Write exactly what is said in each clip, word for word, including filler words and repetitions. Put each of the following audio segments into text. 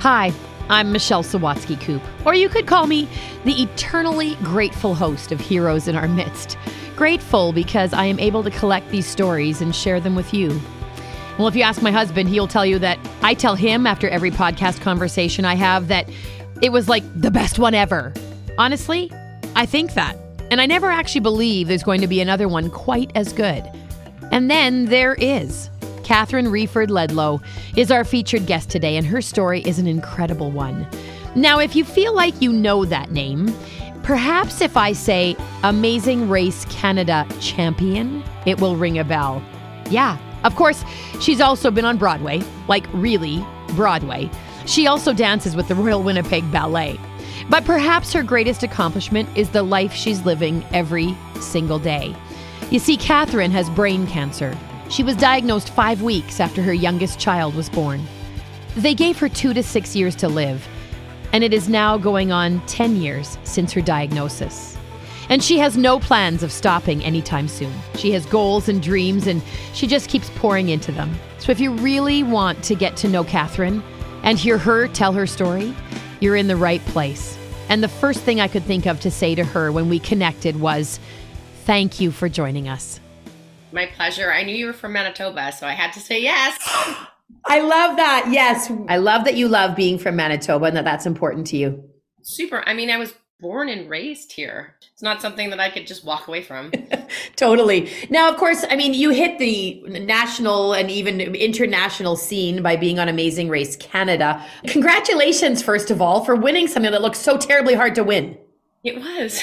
Hi, I'm Michelle Sawatsky-Koop, or you could call me the eternally grateful host of Heroes in Our Midst. Grateful because I am able to collect these stories and share them with you. Well, if you ask my husband, he'll tell you that I tell him after every podcast conversation I have that it was like the best one ever. Honestly, I think that. And I never actually believe there's going to be another one quite as good. And then there is. Catherine Reford Ledlow is our featured guest today, and her story is an incredible one. Now, if you feel like you know that name, perhaps if I say Amazing Race Canada champion, it will ring a bell. Yeah, of course, she's also been on Broadway, like really Broadway. She also dances with the Royal Winnipeg Ballet. But perhaps her greatest accomplishment is the life she's living every single day. You see, Catherine has brain cancer. She was diagnosed five weeks after her youngest child was born. They gave her two to six years to live, and it is now going on ten years since her diagnosis. And she has no plans of stopping anytime soon. She has goals and dreams, and she just keeps pouring into them. So if you really want to get to know Catherine and hear her tell her story, you're in the right place. And the first thing I could think of to say to her when we connected was, thank you for joining us. My pleasure. I knew you were from Manitoba, so I had to say yes. I love that. Yes. I love that you love being from Manitoba and that that's important to you. Super. I mean, I was born and raised here. It's not something that I could just walk away from. Totally. Now, of course, I mean, you hit the national and even international scene by being on Amazing Race Canada. Congratulations, first of all, for winning something that looks so terribly hard to win. It was.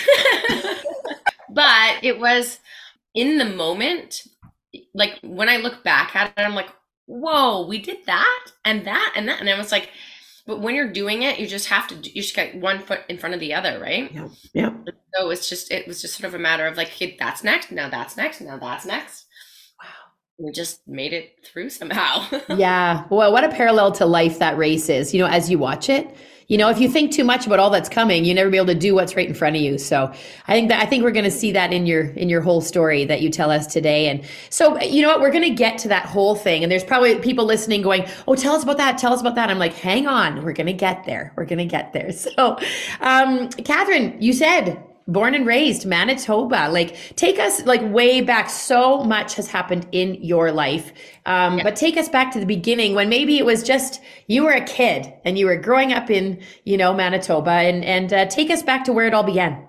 But it was in the moment, like when I look back at it, I'm like, whoa, we did that and that and that. And I was like, but when you're doing it, you just have to, you just got one foot in front of the other, right? Yeah. Yeah. So it's just, it was just sort of a matter of like, okay, that's next. Now that's next. Now that's next. Wow. We just made it through somehow. Yeah. Well, what a parallel to life that race is, you know, as you watch it. You know, if you think too much about all that's coming, you never be able to do what's right in front of you. So I think that I think we're going to see that in your in your whole story that you tell us today. And so, you know what, we're going to get to that whole thing. And there's probably people listening going, oh, tell us about that. Tell us about that. I'm like, hang on. We're going to get there. We're going to get there. So, um, Catherine, you said born and raised Manitoba, like take us like way back. So much has happened in your life. Um, yeah. But take us back to the beginning when maybe it was just you were a kid and you were growing up in, you know, Manitoba, and, and uh, take us back to where it all began.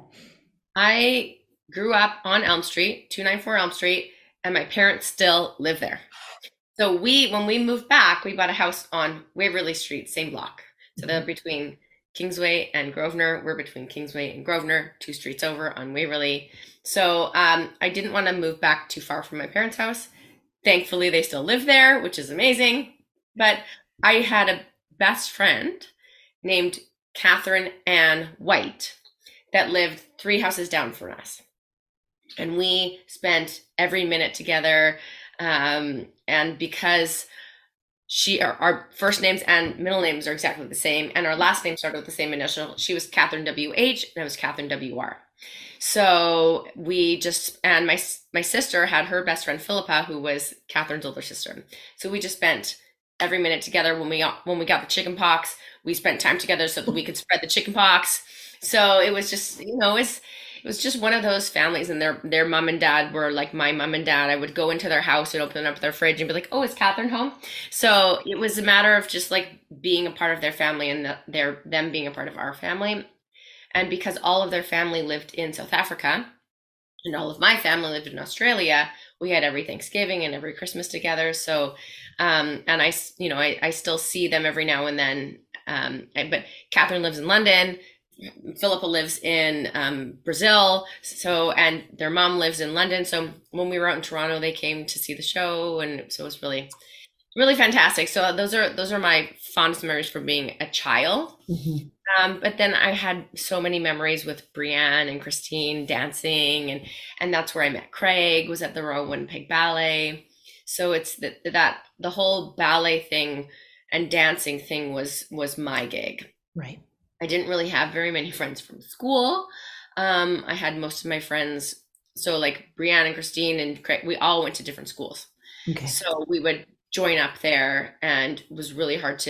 I grew up on Elm Street, two ninety-four Elm Street, and my parents still live there. So we, when we moved back, we bought a house on Waverly Street, same block. So they're between Kingsway and Grosvenor. We're between Kingsway and Grosvenor, two streets over on Waverly. So um, I didn't want to move back too far from my parents' house. Thankfully, they still live there, which is amazing. But I had a best friend named Catherine Ann White that lived three houses down from us. And we spent every minute together. Um, and because She, our, our first names and middle names are exactly the same, and our last name started with the same initial. She was Catherine W H, and I was Catherine W R. So we just, and my my sister had her best friend Philippa, who was Catherine's older sister. So we just spent every minute together. When we got, when we got the chicken pox, we spent time together so that we could spread the chicken pox. So it was just, you know, it's. It was just one of those families, and their their mom and dad were like my mom and dad. I would go into their house and open up their fridge and be like, oh, is Catherine home? So it was a matter of just like being a part of their family and the, their them being a part of our family. And because all of their family lived in South Africa and all of my family lived in Australia, we had every Thanksgiving and every Christmas together. So, um, and I, you know, I, I still see them every now and then. Um, but Catherine lives in London. Philippa lives in um, Brazil, so and their mom lives in London. So when we were out in Toronto, they came to see the show, and so it was really, really fantastic. So those are those are my fondest memories from being a child. Mm-hmm. Um, but then I had so many memories with Brianne and Christine dancing, and and that's where I met Craig. Was at the Royal Winnipeg Ballet. So it's that that the whole ballet thing and dancing thing was was my gig. Right. I didn't really have very many friends from school. Um, I had most of my friends, so like Brianne and Christine and Craig, we all went to different schools. Okay. So we would join up there, and it was really hard to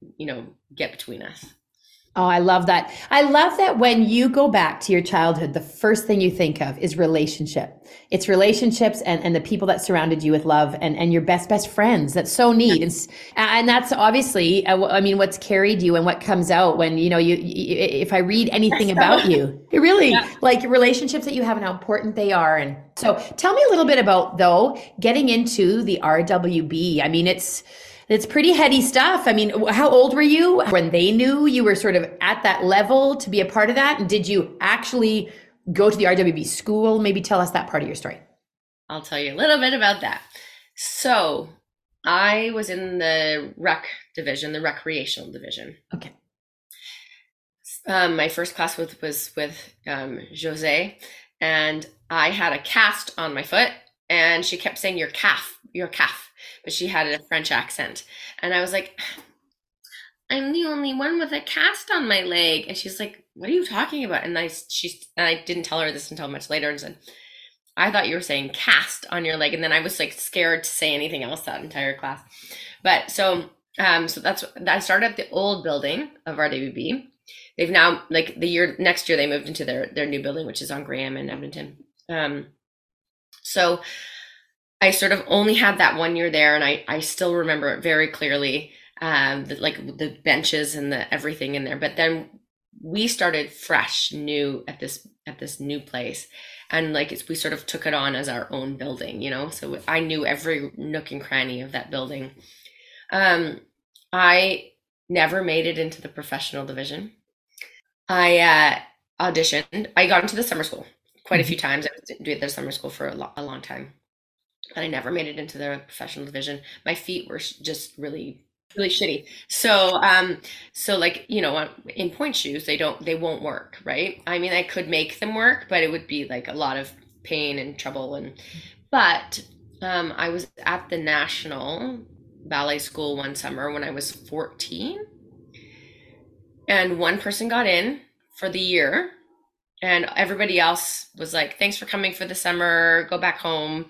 you know, get between us. Oh, I love that. I love that when you go back to your childhood, the first thing you think of is relationship. It's relationships and, and the people that surrounded you with love and, and your best, best friends. That's so neat. And, and that's obviously, uh, I mean, what's carried you and what comes out when, you know, you, you if I read anything about you, it really yeah. like relationships that you have and how important they are. And so tell me a little bit about, though, getting into the R W B. I mean, it's, It's pretty heady stuff. I mean, how old were you when they knew you were sort of at that level to be a part of that? And did you actually go to the R W B school? Maybe tell us that part of your story. I'll tell you a little bit about that. So I was in the rec division, the recreational division. Okay. Um, my first class with, was with um, Jose, and I had a cast on my foot, and she kept saying, your calf, your calf. But she had a French accent. And I was like, I'm the only one with a cast on my leg. And she's like, what are you talking about? And I, she, and I didn't tell her this until much later and said, I thought you were saying cast on your leg. And then I was like scared to say anything else that entire class. But so, um, so that's, I started at the old building of R W B. They've now, like the year, next year they moved into their, their new building, which is on Graham in Edmonton. Um, so I sort of only had that one year there, and I, I still remember it very clearly, um, the, like the benches and the everything in there. But then we started fresh, new at this at this new place, and like it's, we sort of took it on as our own building, you know. So I knew every nook and cranny of that building. Um, I never made it into the professional division. I uh, auditioned. I got into the summer school quite a few times. I was doing the summer school for a, lo- a long time. But I never made it into the professional division. My feet were just really, really shitty. So, um, so like, you know, in point shoes, they don't, they won't work, right? I mean, I could make them work, but it would be like a lot of pain and trouble. And, but, um, I was at the National Ballet School one summer when I was fourteen, and one person got in for the year, and everybody else was like, thanks for coming for the summer, go back home.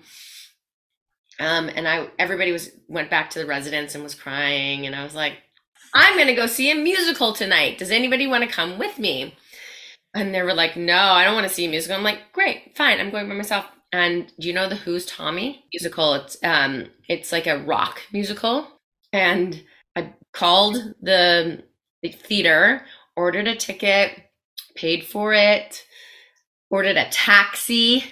Um, and I, everybody was, went back to the residence and was crying. And I was like, I'm going to go see a musical tonight. Does anybody want to come with me? And they were like, no, I don't want to see a musical. I'm like, great, fine. I'm going by myself. And do you know the Who's Tommy musical? It's, um, it's like a rock musical. And I called the, the theater, ordered a ticket, paid for it, ordered a taxi,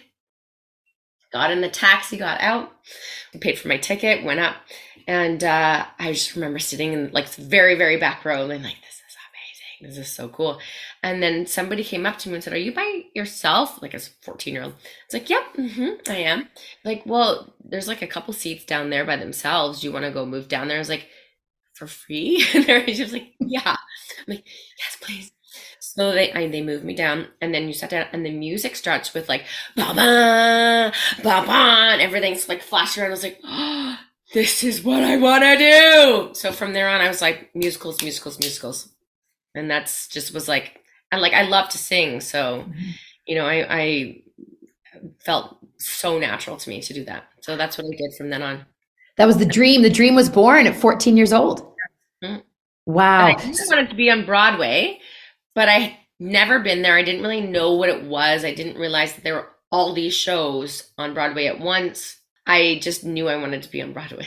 got in the taxi, got out, paid for my ticket, went up. And uh, I just remember sitting in like the very, very back row and like, this is amazing. This is so cool. And then somebody came up to me and said, are you by yourself? Like as a fourteen year old. It's like, yep, mm-hmm, I am. Like, well, there's like a couple seats down there by themselves. Do you want to go move down there? I was like, for free? And they're just like, yeah. I'm like, yes, please. So they I, they moved me down, and then you sat down, and the music starts with like ba ba ba ba, and everything's like flashing around. I was like, oh, this is what I want to do. So from there on, I was like, musicals, musicals, musicals, and that's just was like, and like I love to sing, so you know, I I felt so natural to me to do that. So that's what I did from then on. That was the dream. The dream was born at fourteen years old. Mm-hmm. Wow. And I just wanted to be on Broadway. But I never been there. I didn't really know what it was. I didn't realize that there were all these shows on Broadway at once. I just knew I wanted to be on Broadway.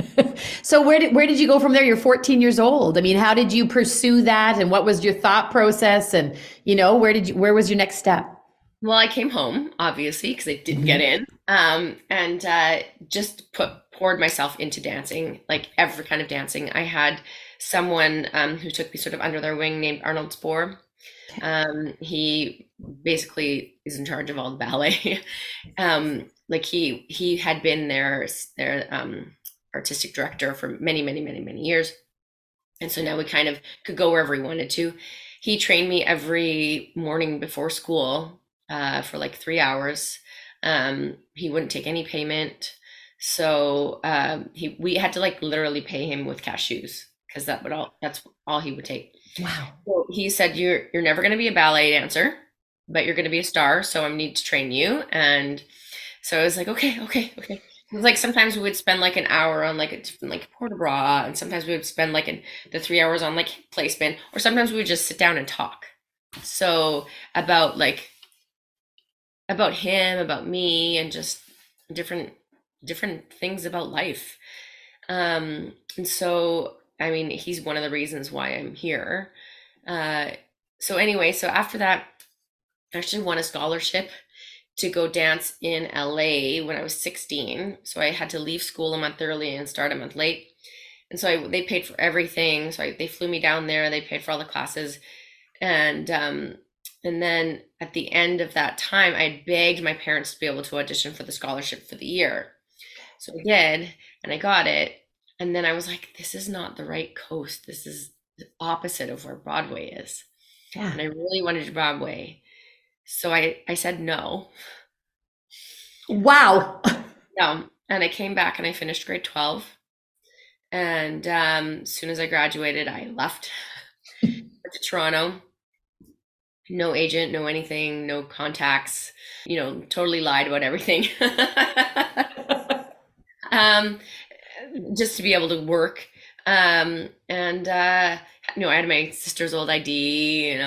So where did where did you go from there? You're fourteen years old. I mean, how did you pursue that, and what was your thought process? And you know, where did you where was your next step? Well, I came home obviously because I didn't get in, um, and uh, just put poured myself into dancing, like every kind of dancing. I had someone um, who took me sort of under their wing named Arnold Spohr. Um, he basically is in charge of all the ballet. um, like he he had been their their um, artistic director for many, many, many, many years. And so now we kind of could go wherever we wanted to. He trained me every morning before school uh, for like three hours. Um, he wouldn't take any payment. So um, he we had to like literally pay him with cashews, because that would all that's all he would take. Wow. So he said, you're you're never going to be a ballet dancer, but you're going to be a star, so I need to train you. And so I was like, okay, okay, okay. It was like sometimes we would spend like an hour on like a different like port de bras, and sometimes we would spend like an, the three hours on like placement, or sometimes we would just sit down and talk. So about like about him, about me, and just different different things about life. Um, and so I mean, he's one of the reasons why I'm here. Uh, so anyway, so after that, I actually won a scholarship to go dance in L A when I was sixteen. So I had to leave school a month early and start a month late. And so I, they paid for everything. So I, they flew me down there. They paid for all the classes. And um, and then at the end of that time, I begged my parents to be able to audition for the scholarship for the year. So I did, and I got it. And then I was like, this is not the right coast. This is the opposite of where Broadway is. Yeah. And I really wanted to Broadway. So I, I said no. Wow. No. And I came back and I finished grade twelve. And um, as soon as I graduated, I left to Toronto. No agent, no anything, no contacts, you know, totally lied about everything. um, just to be able to work. Um, and, uh, you know, I had my sister's old I D, you know.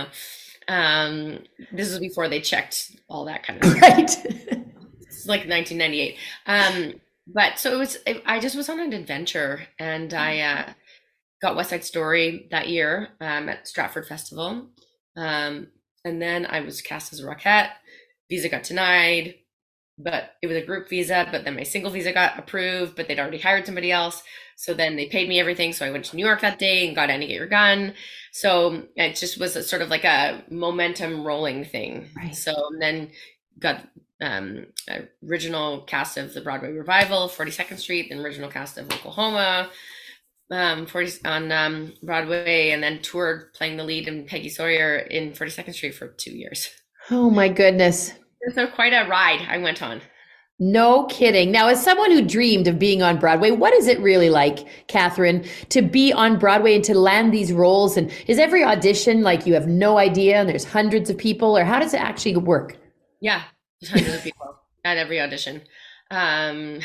Um, this was before they checked all that kind of stuff. Right. It's like nineteen ninety-eight. Um, but so it was, I just was on an adventure, and I uh, got West Side Story that year um, at Stratford Festival. Um, and then I was cast as a Rockette. Visa got denied, but it was a group visa, but then my single visa got approved, but they'd already hired somebody else. So then they paid me everything. So I went to New York that day and got Annie Get Your Gun. So it just was a sort of like a momentum rolling thing. Right. So then got um, original cast of the Broadway revival, forty-second Street, and original cast of Oklahoma um, forty on um, Broadway, and then toured playing the lead in Peggy Sawyer in forty-second Street for two years. Oh my goodness. So quite a ride I went on. No kidding. Now, as someone who dreamed of being on Broadway, what is it really like, Catherine, to be on Broadway and to land these roles? And is every audition like you have no idea and there's hundreds of people, or how does it actually work? Yeah, there's hundreds of people at every audition. Um,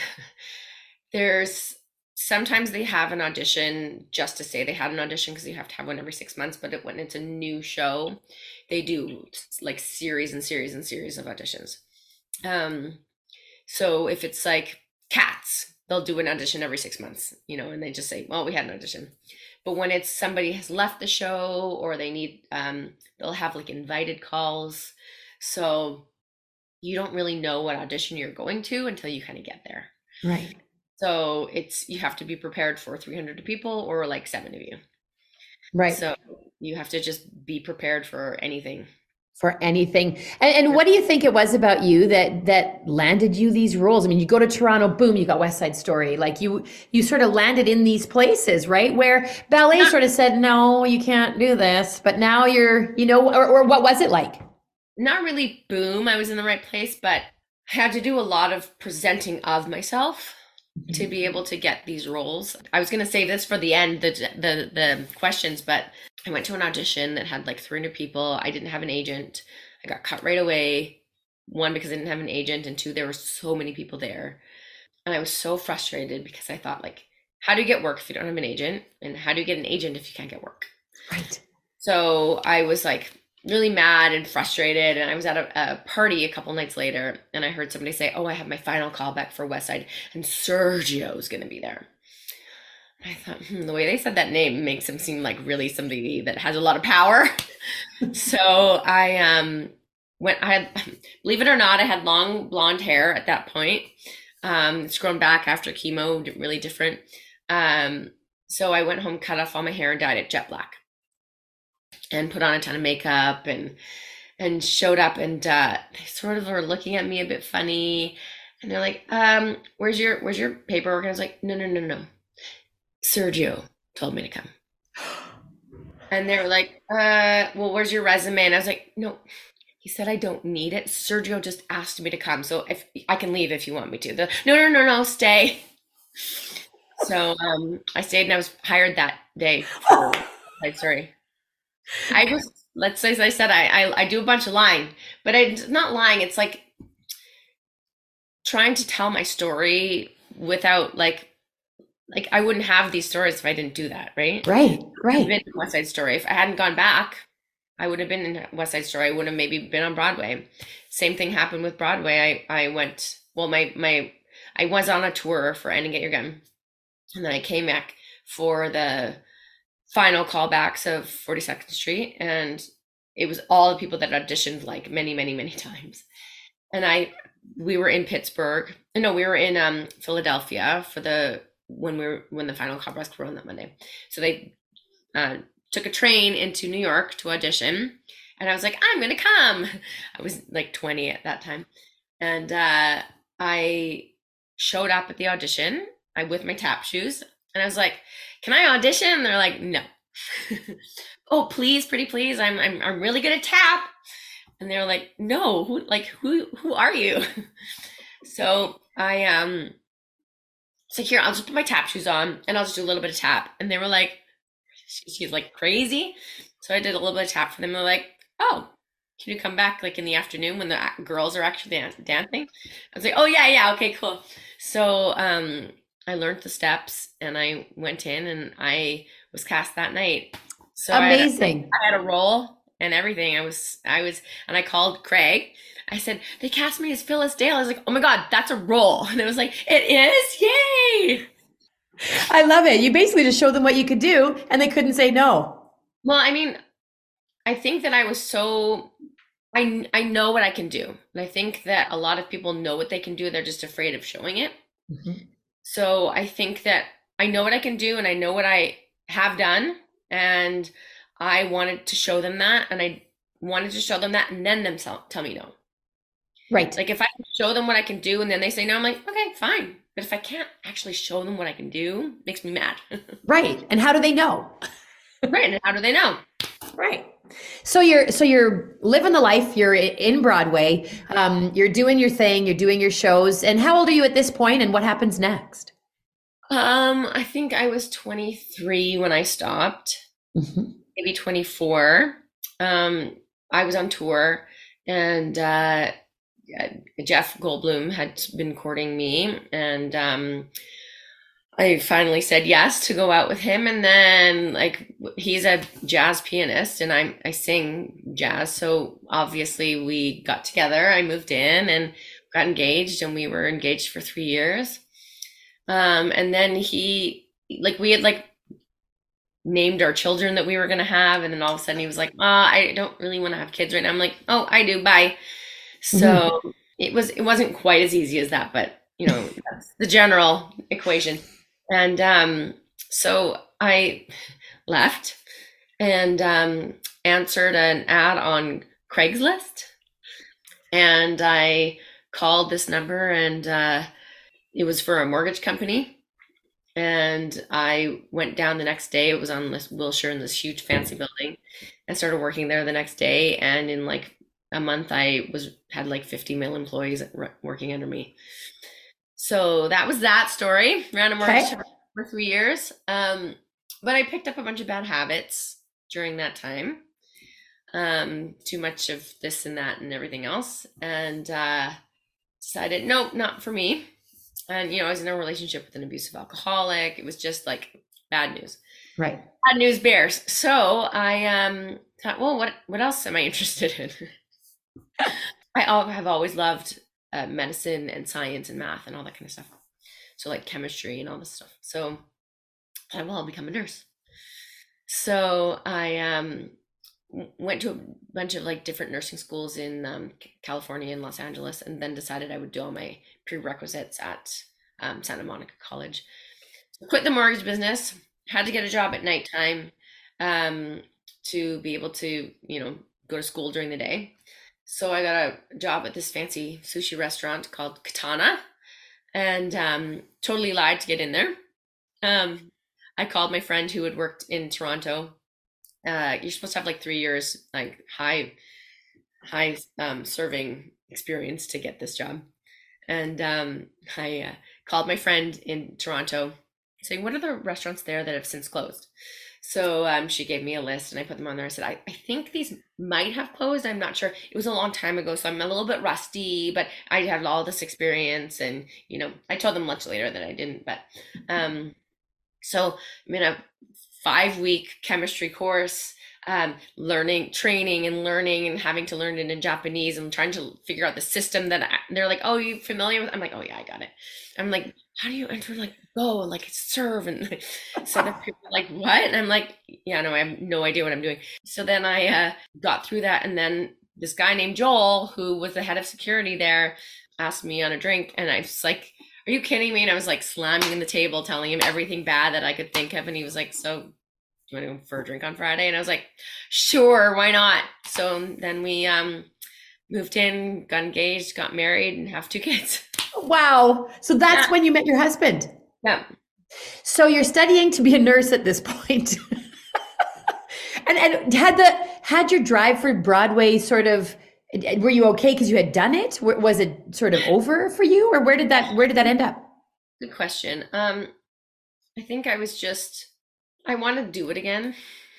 there's sometimes they have an audition just to say they had an audition, because you have to have one every six months. But it, when it's a new show, they do like series and series and series of auditions. Um, So if it's like Cats, they'll do an audition every six months, you know, and they just say, well, we had an audition. But when it's somebody has left the show, or they need, um, they'll have like invited calls. So you don't really know what audition you're going to until you kind of get there. Right. So it's, you have to be prepared for three hundred people or like seven of you. Right. So you have to just be prepared for anything. For anything. And, and what do you think it was about you that that landed you these roles? I mean, you go to Toronto, boom, you got West Side Story. Like you you sort of landed in these places, right? Where ballet Not, sort of said, no, you can't do this. But now you're, you know, or, or what was it like? Not really boom, I was in the right place, but I had to do a lot of presenting of myself mm-hmm. to be able to get these roles. I was going to save this for the end, the, the the questions, but I went to an audition that had like three hundred people. I didn't have an agent. I got cut right away. One, because I didn't have an agent, and two, there were so many people there. And I was so frustrated, because I thought, like, how do you get work if you don't have an agent? And how do you get an agent if you can't get work? Right. So I was like really mad and frustrated. And I was at a, a party a couple nights later, and I heard somebody say, oh, I have my final call back for West Side, and Sergio's going to be there. I thought, hmm, the way they said that name makes him seem like really somebody that has a lot of power. So I um went, I had, believe it or not, I had long blonde hair at that point. Um, it's grown back after chemo, really different. Um, so I went home, cut off all my hair, and dyed it jet black, and put on a ton of makeup, and and showed up, and uh, they sort of were looking at me a bit funny, and they're like, um, "Where's your Where's your paperwork?" And I was like, "No, no, no, no. Sergio told me to come." And they were like, uh, well, where's your resume? And I was like, no, he said I don't need it. Sergio just asked me to come. So if I can leave if you want me to. The, no, no, no, no, stay. So um, I stayed, and I was hired that day. For, like, sorry. I just, let's say, as I said, I, I, I do a bunch of lying, but I, it's not lying. It's like trying to tell my story without like like I wouldn't have these stories if I didn't do that, right? Right, I've right. been in West Side Story. If I hadn't gone back, I would have been in West Side Story. I would have maybe been on Broadway. Same thing happened with Broadway. I I went well my my I was on a tour for End and Get Your Gun. And then I came back for the final callbacks of forty-second Street, and it was all the people that auditioned like many, many, many times. And I, we were in Pittsburgh. No, we were in um, Philadelphia for the when we were when the final callbacks were on that Monday. So they uh, took a train into New York to audition, and I was like, I'm gonna come. I was like twenty at that time, and uh, I showed up at the audition. I with my tap shoes, and I was like, "Can I audition?" And they're like, "No." Oh, please, pretty please. I'm I'm I'm really good at tap. And they're like, "No, who like who who are you?" So I um so here, I'll just put my tap shoes on and I'll just do a little bit of tap. And they were like, she's like crazy. So I did a little bit of tap for them. They're like, "Oh, can you come back like in the afternoon when the girls are actually dan- dancing?" I was like, "Oh yeah, yeah, okay, cool." So um I learned the steps and I went in and I was cast that night. So Amazing. I had, a, I had a role and everything. I was, I was, and I called Craig. I said, "They cast me as Phyllis Dale." I was like, "Oh my God, that's a role." And it was like, "It is? Yay." I love it. You basically just showed them what you could do and they couldn't say no. Well, I mean, I think that I was so, I, I know what I can do. And I think that a lot of people know what they can do. They're just afraid of showing it. Mm-hmm. So I think that I know what I can do and I know what I have done. And I wanted to show them that. And I wanted to show them that and then themselves tell me no. Right. Like if I can show them what I can do and then they say no, I'm like, okay, fine. But if I can't actually show them what I can do, it makes me mad. Right. And how do they know? Right. And how do they know? Right. So you're so you're living the life. You're in Broadway. Um, you're doing your thing. You're doing your shows. And how old are you at this point? And what happens next? Um, I think I was twenty-three when I stopped. Mm-hmm. Maybe twenty-four. Um, I was on tour, and uh, Jeff Goldblum had been courting me, and um, I finally said yes to go out with him. And then like he's a jazz pianist and I I sing jazz. So obviously we got together, I moved in and got engaged and we were engaged for three years. Um, and then he like we had like named our children that we were going to have. And then all of a sudden he was like, oh, I don't really want to have kids right now. I'm like, oh, I do. Bye. So mm-hmm. it was, it wasn't quite as easy as that, but you know, that's the general equation. And um, so I left and um, answered an ad on Craigslist. And I called this number and uh, it was for a mortgage company. And I went down the next day. It was on this Wilshire in this huge fancy building. I started working there the next day. And in like a month, I was had like fifty male employees working under me. So that was that story. Ran a mortgage okay. for three years. Um, but I picked up a bunch of bad habits during that time. Um, too much of this and that and everything else. And uh, decided, nope, not for me. And, you know, I was in a relationship with an abusive alcoholic. It was just like bad news. Right. Bad news bears. So I um, thought, well, what, what else am I interested in? I have always loved Uh, medicine and science and math and all that kind of stuff. So like chemistry and all this stuff. So I thought, well, I'll become a nurse. So I um, went to a bunch of like different nursing schools in um, California and Los Angeles, and then decided I would do all my prerequisites at um, Santa Monica College. So quit the mortgage business, had to get a job at nighttime um, to be able to, you know, go to school during the day. So I got a job at this fancy sushi restaurant called Katana and um, totally lied to get in there. Um, I called my friend who had worked in Toronto. Uh, you're supposed to have like three years, like high, high um, serving experience to get this job. And um, I uh, called my friend in Toronto saying, what are the restaurants there that have since closed? So um, she gave me a list and I put them on there. I said, I, I think these might have closed. I'm not sure. It was a long time ago, so I'm a little bit rusty, but I have all this experience. And, you know, I told them much later that I didn't. But um, so I'm in a five week chemistry course, um, learning, training and learning and having to learn it in Japanese and trying to figure out the system that I, they're like, oh, you familiar with? I'm like, oh yeah, I got it. I'm like, how do you enter like go like serve and so the people are like what? And I'm like, yeah, no, I have no idea what I'm doing. So then I uh, got through that, and then this guy named Joel, who was the head of security there, asked me on a drink, and I was like, are you kidding me? And I was like slamming in the table, telling him everything bad that I could think of, and he was like, so do you want to go for a drink on Friday? And I was like, sure, why not? So then we um moved in, got engaged, got married, and have two kids. Wow. So that's Yeah. when you met your husband. Yeah. So you're studying to be a nurse at this point. and and had the had your drive for Broadway sort of, were you okay because you had done it? Was it sort of over for you, or where did that where did that end up? Good question. Um, I think I was just I want to do it again.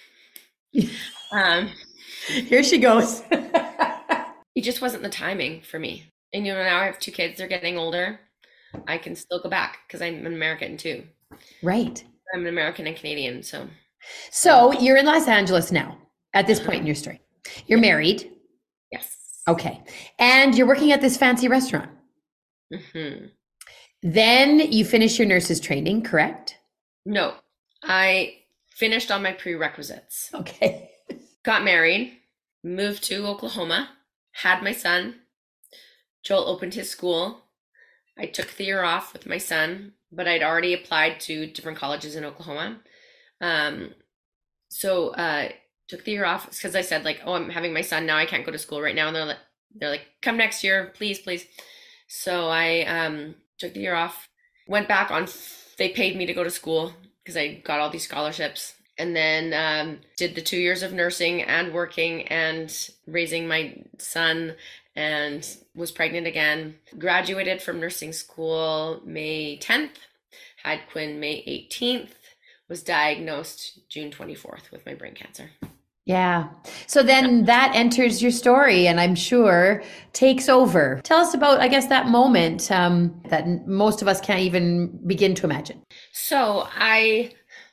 um, Here she goes. It just wasn't the timing for me. And you know, now I have two kids, they're getting older. I can still go back because I'm an American too. Right. I'm an American and Canadian, so. So you're in Los Angeles now at this point in your story. You're Yeah. married. Yes. Okay. And you're working at this fancy restaurant. Mm-hmm. Then you finish your nurse's training, correct? No, I finished all my prerequisites. Okay. Got married, moved to Oklahoma, had my son. Joel opened his school. I took the year off with my son, but I'd already applied to different colleges in Oklahoma. Um, so uh, took the year off because I said like, oh, I'm having my son now. I can't go to school right now. And they're like, they're like, come next year, please, please. So I um, took the year off, went back on. They paid me to go to school because I got all these scholarships. And then um, did the two years of nursing and working and raising my son, and was pregnant again. Graduated from nursing school May tenth, had Quinn May eighteenth, was diagnosed June twenty-fourth with my brain cancer. Yeah. So then that enters your story, and I'm sure takes over. Tell us about, I guess, that moment um, that most of us can't even begin to imagine. So I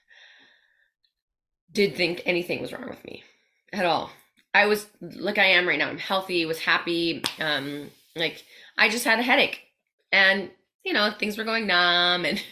did think anything was wrong with me at all. I was like I am right now. I'm healthy, was happy. Um, like I just had a headache, and you know things were going numb, and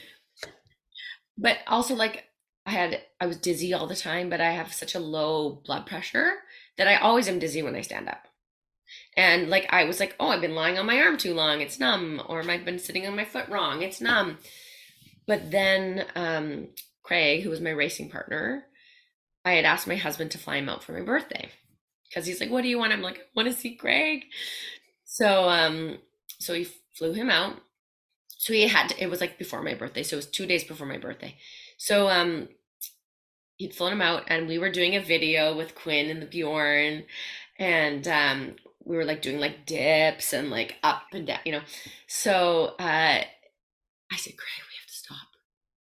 but also like I had I was dizzy all the time. But I have such a low blood pressure that I always am dizzy when I stand up. And like I was like, oh, I've been lying on my arm too long, it's numb, or I've been sitting on my foot wrong, it's numb. But then um, Craig, who was my racing partner, I had asked my husband to fly him out for my birthday because he's like, what do you want? I'm like, I want to see Craig. So um, so he flew him out. So he had to, it was like before my birthday. So it was two days before my birthday. So um, he'd flown him out, and we were doing a video with Quinn and the Bjorn, and um, we were like doing like dips and like up and down, you know. So uh, I said, Craig, we have to stop.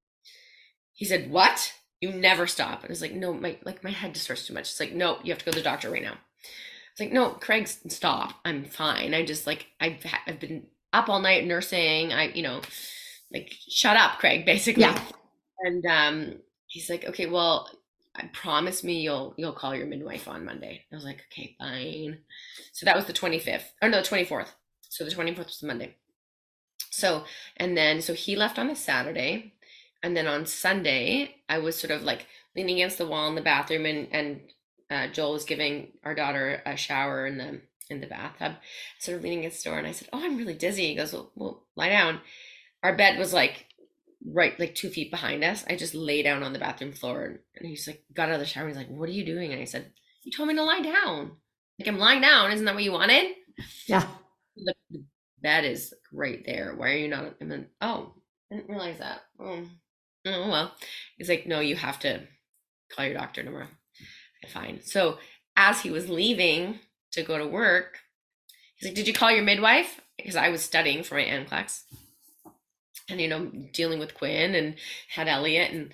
He said, what? You never stop. And I was like, no, my like my head just hurts too much. It's like, no, you have to go to the doctor right now. It's like, no, Craig, stop. I'm fine. I just like I've I've been up all night nursing. I you know, like shut up, Craig, basically. Yeah. And um, he's like, okay, well, I promise me you'll you'll call your midwife on Monday. I was like, okay, fine. So that was the twenty-fifth. Oh no, twenty-fourth. So the twenty-fourth was the Monday. So and then so he left on the Saturday. And then on Sunday, I was sort of like leaning against the wall in the bathroom, and and uh, Joel was giving our daughter a shower in the in the bathtub, sort of leaning against the door. And I said, "Oh, I'm really dizzy." He goes, "Well, well, lie down." Our bed was like right, like two feet behind us. I just lay down on the bathroom floor, and, and he's like, got out of the shower. He's like, "What are you doing?" And I said, "You told me to lie down." Like, I'm lying down. Isn't that what you wanted? Yeah. The, the bed is right there. Why are you not? And then, oh, I didn't realize that. Oh. Oh, well, he's like, no, you have to call your doctor tomorrow. Fine. So as he was leaving to go to work, he's like, did you call your midwife? Because I was studying for my NCLEX and, you know, dealing with Quinn and had Elliot. And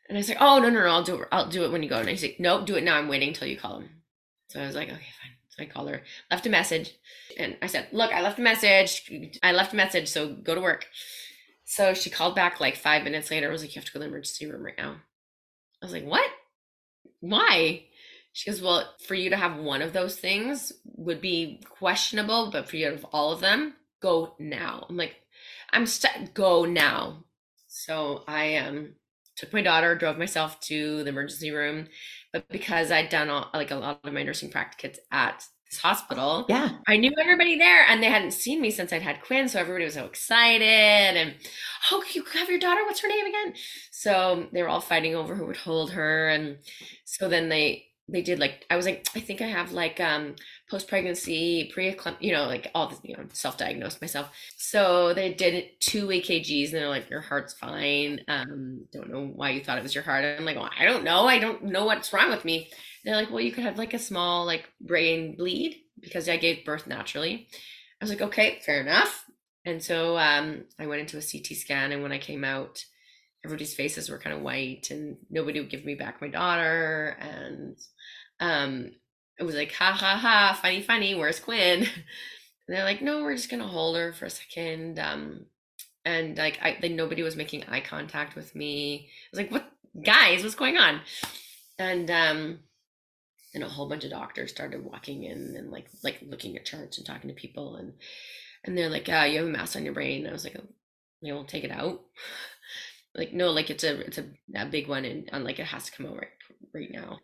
And I was like, oh, no, no, no, I'll do it. I'll do it when you go. And he's like, nope, do it now. I'm waiting until you call him. So I was like, okay, fine. So I called her, left a message, and I said, look, I left a message. I left a message, so go to work. So she called back like five minutes later. I was like, you have to go to the emergency room right now. I was like, what? Why? She goes, well, for you to have one of those things would be questionable, but for you to have all of them, go now. I'm like, I'm st- go now. So I um took my daughter, drove myself to the emergency room, but because I'd done all, like a lot of my nursing practicums at this hospital, Yeah. I knew everybody there, and they hadn't seen me since I'd had Quinn, so everybody was so excited. And oh, you have your daughter? What's her name again? So they were all fighting over who would hold her, and so then they they did like I was like I think I have like um post pregnancy pre you know like all this you know self diagnosed myself. So they did two E K Gs, and they're like, your heart's fine. Um, don't know why you thought it was your heart. I'm like, well, I don't know. I don't know what's wrong with me. They're like, well, you could have like a small like brain bleed because I gave birth naturally. I was like, okay, fair enough. And so um, I went into a C T scan, and when I came out, everybody's faces were kind of white, and nobody would give me back my daughter. And um, it was like, ha ha ha, funny, funny, where's Quinn? And they're like, no, we're just gonna hold her for a second. Um, and like, I then nobody was making eye contact with me. I was like, what, guys, what's going on? And um, and a whole bunch of doctors started walking in and like like looking at charts and talking to people, and and they're like, uh, you have a mass on your brain. And I was like, oh, you won't take it out. Like, no, like it's a it's a, a big one, and, and like it has to come out right, right now.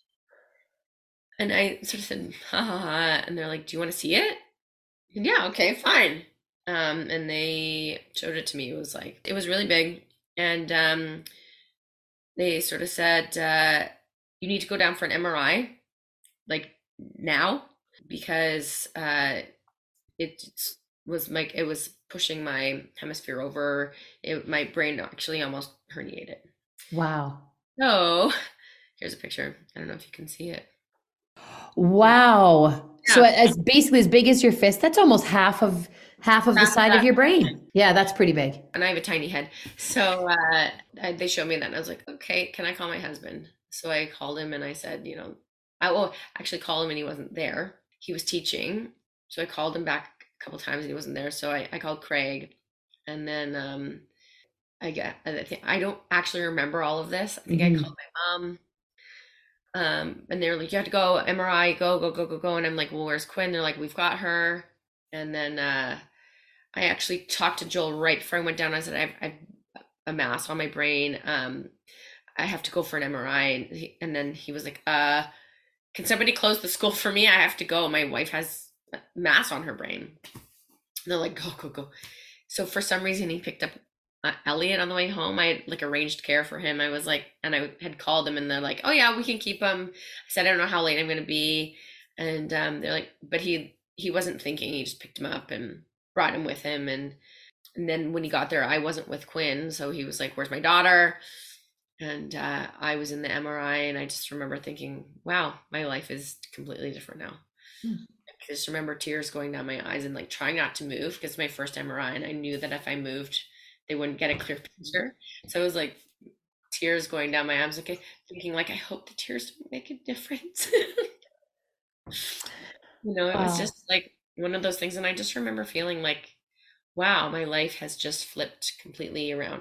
And I sort of said, ha ha ha, and they're like, do you want to see it? And yeah, okay, fine. Um, and they showed it to me. It was like it was really big, and um, they sort of said, uh, you need to go down for an M R I, like now, because uh, it was like it was pushing my hemisphere over. It, my brain actually almost herniated. Wow. So here's a picture. I don't know if you can see it. Wow. So Yeah, as basically as big as your fist, that's almost half of half of the that's side of that. your brain. Yeah, that's pretty big. And I have a tiny head. So uh, I, they showed me that, and I was like, okay, can I call my husband? So I called him, and I said, you know, I will actually call him, and he wasn't there. He was teaching. So I called him back a couple times, and he wasn't there. So I, I called Craig, and then um, I get, I think I don't actually remember all of this. I think I Mhm. called my mom. Um, and they were like, you have to go M R I, go, go, go, go, go. And I'm like, well, where's Quinn? They're like, we've got her. And then uh, I actually talked to Joel right before I went down. I said, I have, I have a mass on my brain. Um, I have to go for an M R I. And, he, and then he was like, uh, can somebody close the school for me? I have to go. My wife has a mass on her brain. And they're like, go, go, go. So for some reason, he picked up uh, Elliot on the way home. I had like arranged care for him. I was like, and I had called him, and they're like, oh yeah, we can keep him. I said, I don't know how late I'm going to be. And um, they're like, but he, he wasn't thinking. He just picked him up and brought him with him. And, and then when he got there, I wasn't with Quinn. So he was like, where's my daughter? And uh, I was in the M R I, and I just remember thinking, wow, my life is completely different now. Hmm. I just remember tears going down my eyes and like trying not to move because it's my first M R I, and I knew that if I moved, they wouldn't get a clear picture. So it was like tears going down my eyes, like thinking like I hope the tears don't make a difference. You know, it was Wow. just like one of those things, and I just remember feeling like, wow, my life has just flipped completely around.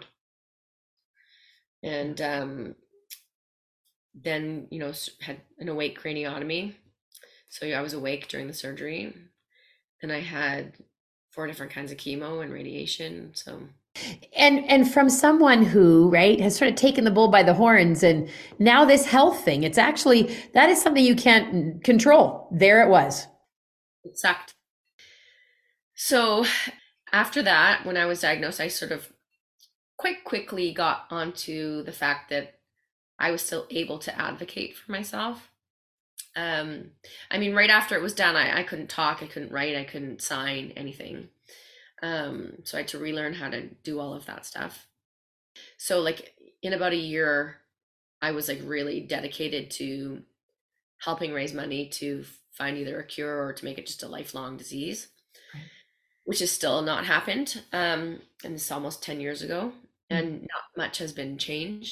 And um, then you know had an awake craniotomy, so I was awake during the surgery. And I had four different kinds of chemo and radiation. So And and from someone who, right, has sort of taken the bull by the horns and now this health thing, it's actually that is something you can't control. There it was. it sucked. So after that, when I was diagnosed, I sort of quite quickly got onto the fact that I was still able to advocate for myself. Um, I mean, right after it was done, I, I couldn't talk, I couldn't write, I couldn't sign anything. Um, so I had to relearn how to do all of that stuff. So like in about a year, I was like really dedicated to helping raise money to find either a cure or to make it just a lifelong disease, Right. which has still not happened. Um, and it's almost ten years ago, Mm. and not much has been changed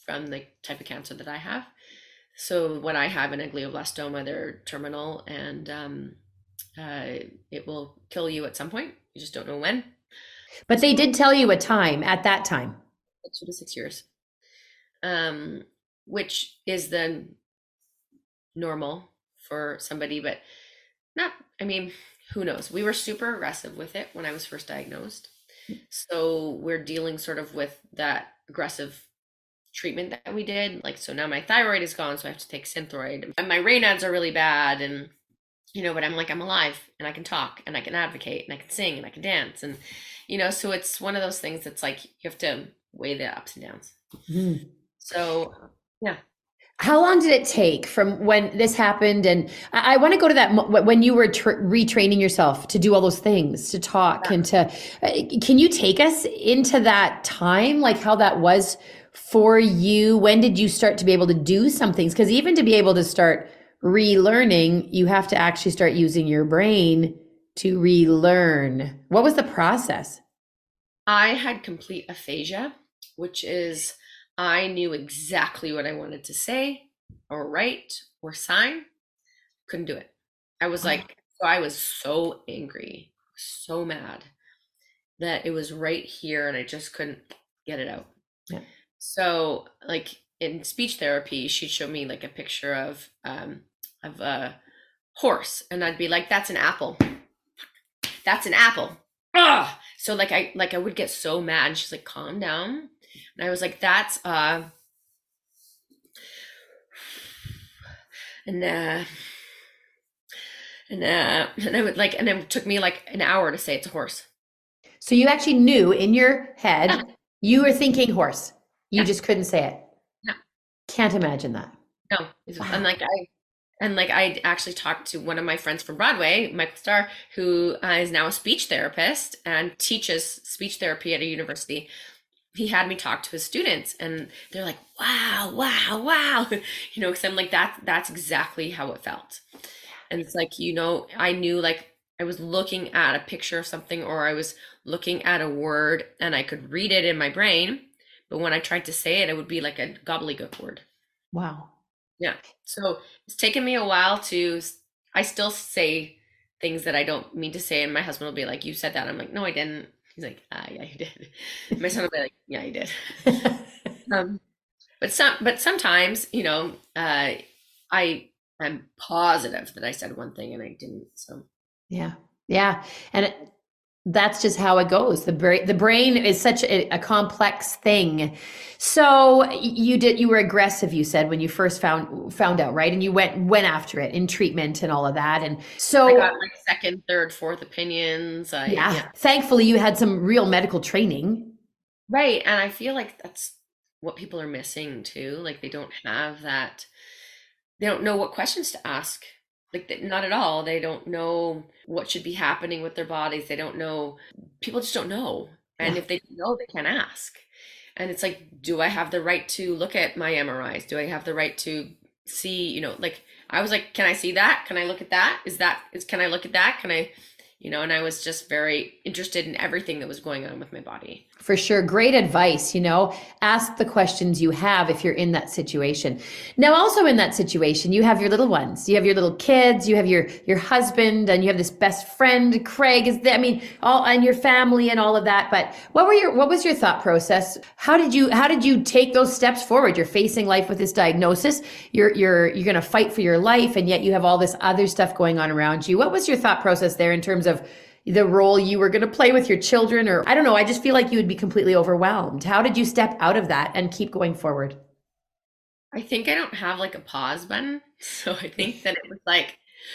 from the type of cancer that I have. So when I have an glioblastoma, they're terminal, and um, uh, it will kill you at some point. You just don't know when. But they did tell you a time at that time. Two to six years, um, which is the normal for somebody, but not, I mean, who knows? We were super aggressive with it when I was first diagnosed. So we're dealing sort of with that aggressive treatment that we did. Like, so now my thyroid is gone, so I have to take Synthroid. And my Raynaud's are really bad. And, you know, but I'm like, I'm alive and I can talk and I can advocate and I can sing and I can dance. And, you know, so it's one of those things that's like, you have to weigh the ups and downs. Mm-hmm. So, yeah. How long did it take from when this happened? And I, I want to go to that when you were tra- retraining yourself to do all those things, to talk yeah. and to, uh, can you take us into that time? Like how that was for you? When did you start to be able to do some things? Because even to be able to start relearning, you have to actually start using your brain to relearn. What was the process? I had complete aphasia, which is I knew exactly what I wanted to say or write or sign. Couldn't do it. I was like, so I was so angry, so mad that it was right here and I just couldn't get it out. Yeah. So like in speech therapy, she'd show me like a picture of, um, of a horse and I'd be like, that's an apple. That's an apple. Ah! So like I, like I would get so mad and she's like, calm down. And I was like, that's, uh, and, uh, and, uh, and I would like, and it took me like an hour to say it's a horse. So you actually knew in your head, yeah. you were thinking horse. You yeah. just couldn't say it. No. Can't imagine that. No. Wow. And like, I, and like, I actually talked to one of my friends from Broadway, Michael Starr, who uh, is now a speech therapist and teaches speech therapy at a university. He had me talk to his students and they're like, wow, wow, wow. You know, cause I'm like, that, that's exactly how it felt. And it's like, you know, I knew like I was looking at a picture of something or I was looking at a word and I could read it in my brain. But when I tried to say it, it would be like a gobbledygook word. Wow. Yeah. So it's taken me a while to, I still say things that I don't mean to say. And my husband will be like, you said that. I'm like, no, I didn't. He's like, ah, yeah, you did. My son will be like, yeah, you did. um, but some, but sometimes, you know, uh, I am positive that I said one thing and I didn't. So yeah, yeah, and it, that's just how it goes. The brain, the brain is such a, a complex thing. So you did, you were aggressive, you said, when you first found found out, right? And you went went after it in treatment and all of that. And so I got like second, third, fourth opinions. I, yeah. yeah. Thankfully, you had some real medical training. Right. And I feel like that's what people are missing too. Like they don't have that. They don't know what questions to ask. Like not at all. They don't know what should be happening with their bodies. They don't know. People just don't know. And yeah. if they don't know, they can't ask. And it's like, do I have the right to look at my M R Is? Do I have the right to see, you know, like I was like, can I see that? Can I look at that? Is that, is, can I look at that? Can I, you know, and I was just very interested in everything that was going on with my body. For sure. Great advice. You know, ask the questions you have if you're in that situation. Now, also in that situation, you have your little ones, you have your little kids, you have your, your husband, and you have this best friend, Craig is there, I mean, all, and your family and all of that. But what were your, what was your thought process? How did you, how did you take those steps forward? You're facing life with this diagnosis. You're, you're, you're going to fight for your life. And yet you have all this other stuff going on around you. What was your thought process there in terms of the role you were going to play with your children? Or I don't know, I just feel like you would be completely overwhelmed. How did you step out of that and keep going forward? I think I don't have like a pause button. So I think that it was like,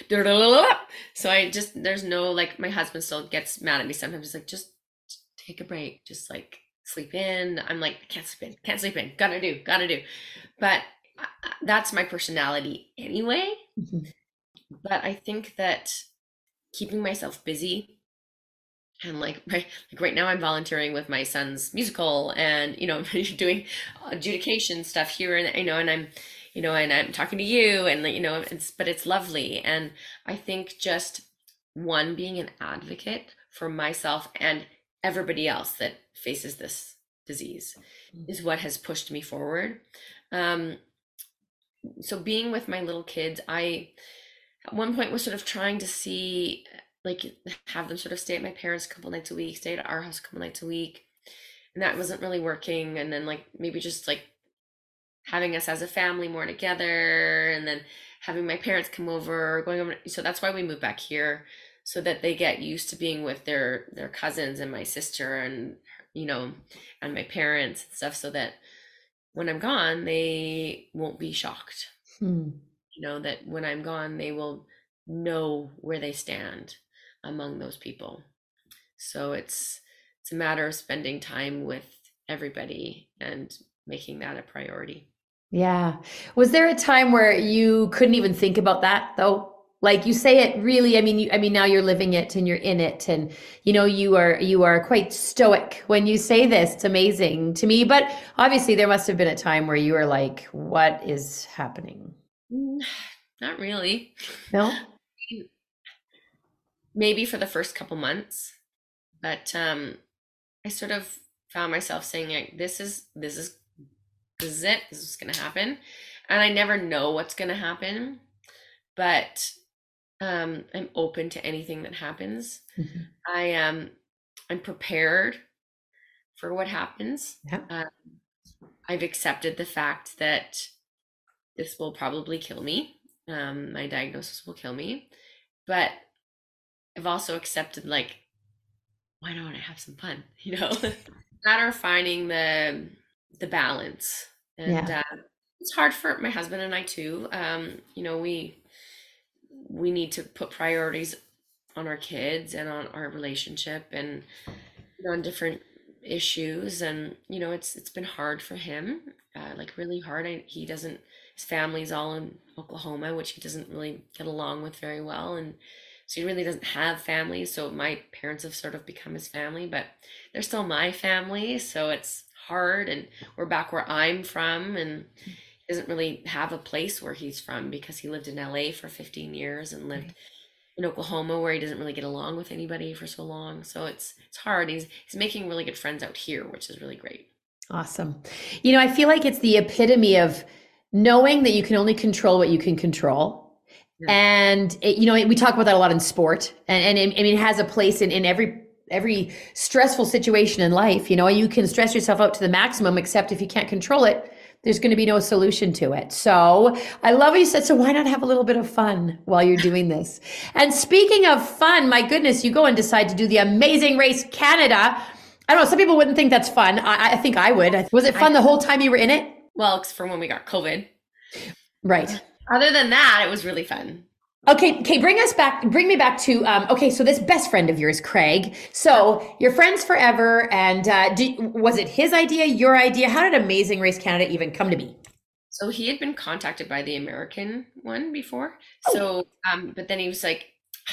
so I just, there's no, like my husband still gets mad at me sometimes. He's like, just take a break, just like sleep in. I'm like, I can't sleep in, can't sleep in, gotta do, gotta do. But that's my personality anyway. Mm-hmm. But I think that keeping myself busy and like right, like right now I'm volunteering with my son's musical and, you know, doing adjudication stuff here and, you know, and I'm, you know, and I'm talking to you and, you know, it's, but it's lovely. And I think just one, being an advocate for myself and everybody else that faces this disease is what has pushed me forward. Um, so being with my little kids, I at one point was sort of trying to see, like, have them sort of stay at my parents' a couple nights a week, stay at our house a couple nights a week. And that wasn't really working. And then like maybe just like having us as a family more together, and then having my parents come over, going over. So that's why we moved back here, so that they get used to being with their their cousins and my sister and, you know, and my parents and stuff, so that when I'm gone, they won't be shocked. Hmm. You know, that when I'm gone, they will know where they stand among those people. So it's it's a matter of spending time with everybody and making that a priority. Yeah. Was there a time where you couldn't even think about that though? Like you say it really, I mean, you, I mean, now you're living it and you're in it, and you know, you are, you are quite stoic when you say this. It's amazing to me, but obviously there must have been a time where you were like, what is happening? Not really. No? Maybe for the first couple months, but um, I sort of found myself saying, like, this is, this is, this is it, this is going to happen. And I never know what's going to happen, but um, I'm open to anything that happens. Mm-hmm. I am, um, I'm prepared for what happens. Yeah. Um, I've accepted the fact that this will probably kill me. Um, my diagnosis will kill me, but I've also accepted, like, why don't I have some fun? You know, matter of finding the the balance, and Yeah. uh, it's hard for my husband and I too. Um, you know, we we need to put priorities on our kids and on our relationship, and you know, on different issues. And you know, it's it's been hard for him, uh, like really hard. I, he doesn't. His family's all in Oklahoma, which he doesn't really get along with very well, and so he really doesn't have family. So my parents have sort of become his family, but they're still my family. So it's hard, and we're back where I'm from, and he doesn't really have a place where he's from because he lived in L A for fifteen years and lived in Oklahoma, where he doesn't really get along with anybody for so long. So it's it's hard. He's he's making really good friends out here, which is really great. Awesome. You know, I feel like it's the epitome of knowing that you can only control what you can control. Yeah. And it, you know, we talk about that a lot in sport, and, and it, I mean, it has a place in, in every every stressful situation in life. You know, you can stress yourself out to the maximum, except if you can't control it, there's going to be no solution to it. So I love what you said. So why not have a little bit of fun while you're doing this? And speaking of fun, my goodness, you go and decide to do the Amazing Race Canada. I don't know. Some people wouldn't think that's fun. I, I think I would. Was it fun the whole time you were in it? Well, it's from when we got COVID. Right. Other than that, it was really fun. Okay, okay, bring us back, bring me back to, um, okay, so this best friend of yours, Craig. So you're friends forever, and uh, did, was it his idea, your idea? How did Amazing Race Canada even come to be? So he had been contacted by the American one before. Oh. So, um, but then he was like,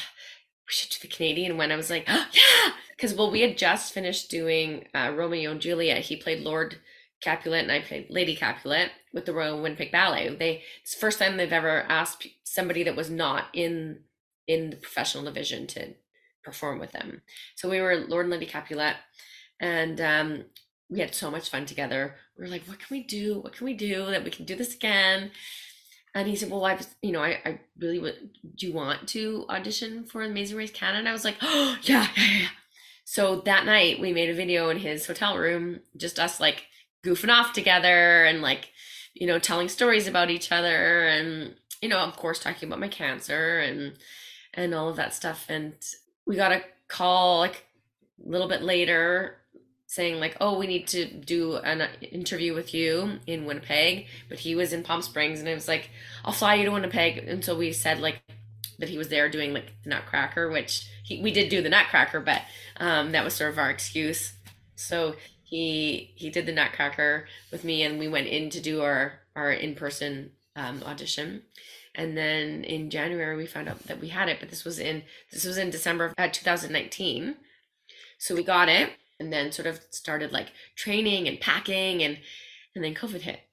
we should do the Canadian one. I was like, oh, yeah, because, well, we had just finished doing uh, Romeo and Juliet. He played Lord Capulet and I played Lady Capulet with the Royal Winnipeg Ballet. They it's the first time they've ever asked somebody that was not in in the professional division to perform with them. So we were Lord and Lady Capulet, and um, we had so much fun together. We were like, what can we do? What can we do that we can do this again? And he said, well, I was, you know, I, I really would, do you want to audition for Amazing Race Canada? And I was like, oh, yeah, yeah, yeah. So that night we made a video in his hotel room, just us like goofing off together and like, you know, telling stories about each other, and, you know, of course, talking about my cancer and, and all of that stuff. And we got a call like a little bit later saying like, oh, we need to do an interview with you in Winnipeg, but he was in Palm Springs, and I was like, I'll fly you to Winnipeg. And so we said like that he was there doing like the Nutcracker, which he, we did do the Nutcracker, but um, that was sort of our excuse. So he he did the Nutcracker with me, and we went in to do our, our in-person um, audition. And then in January we found out that we had it, but this was in this was in December of uh, two thousand nineteen. So we got it, and then sort of started like training and packing, and and then COVID hit.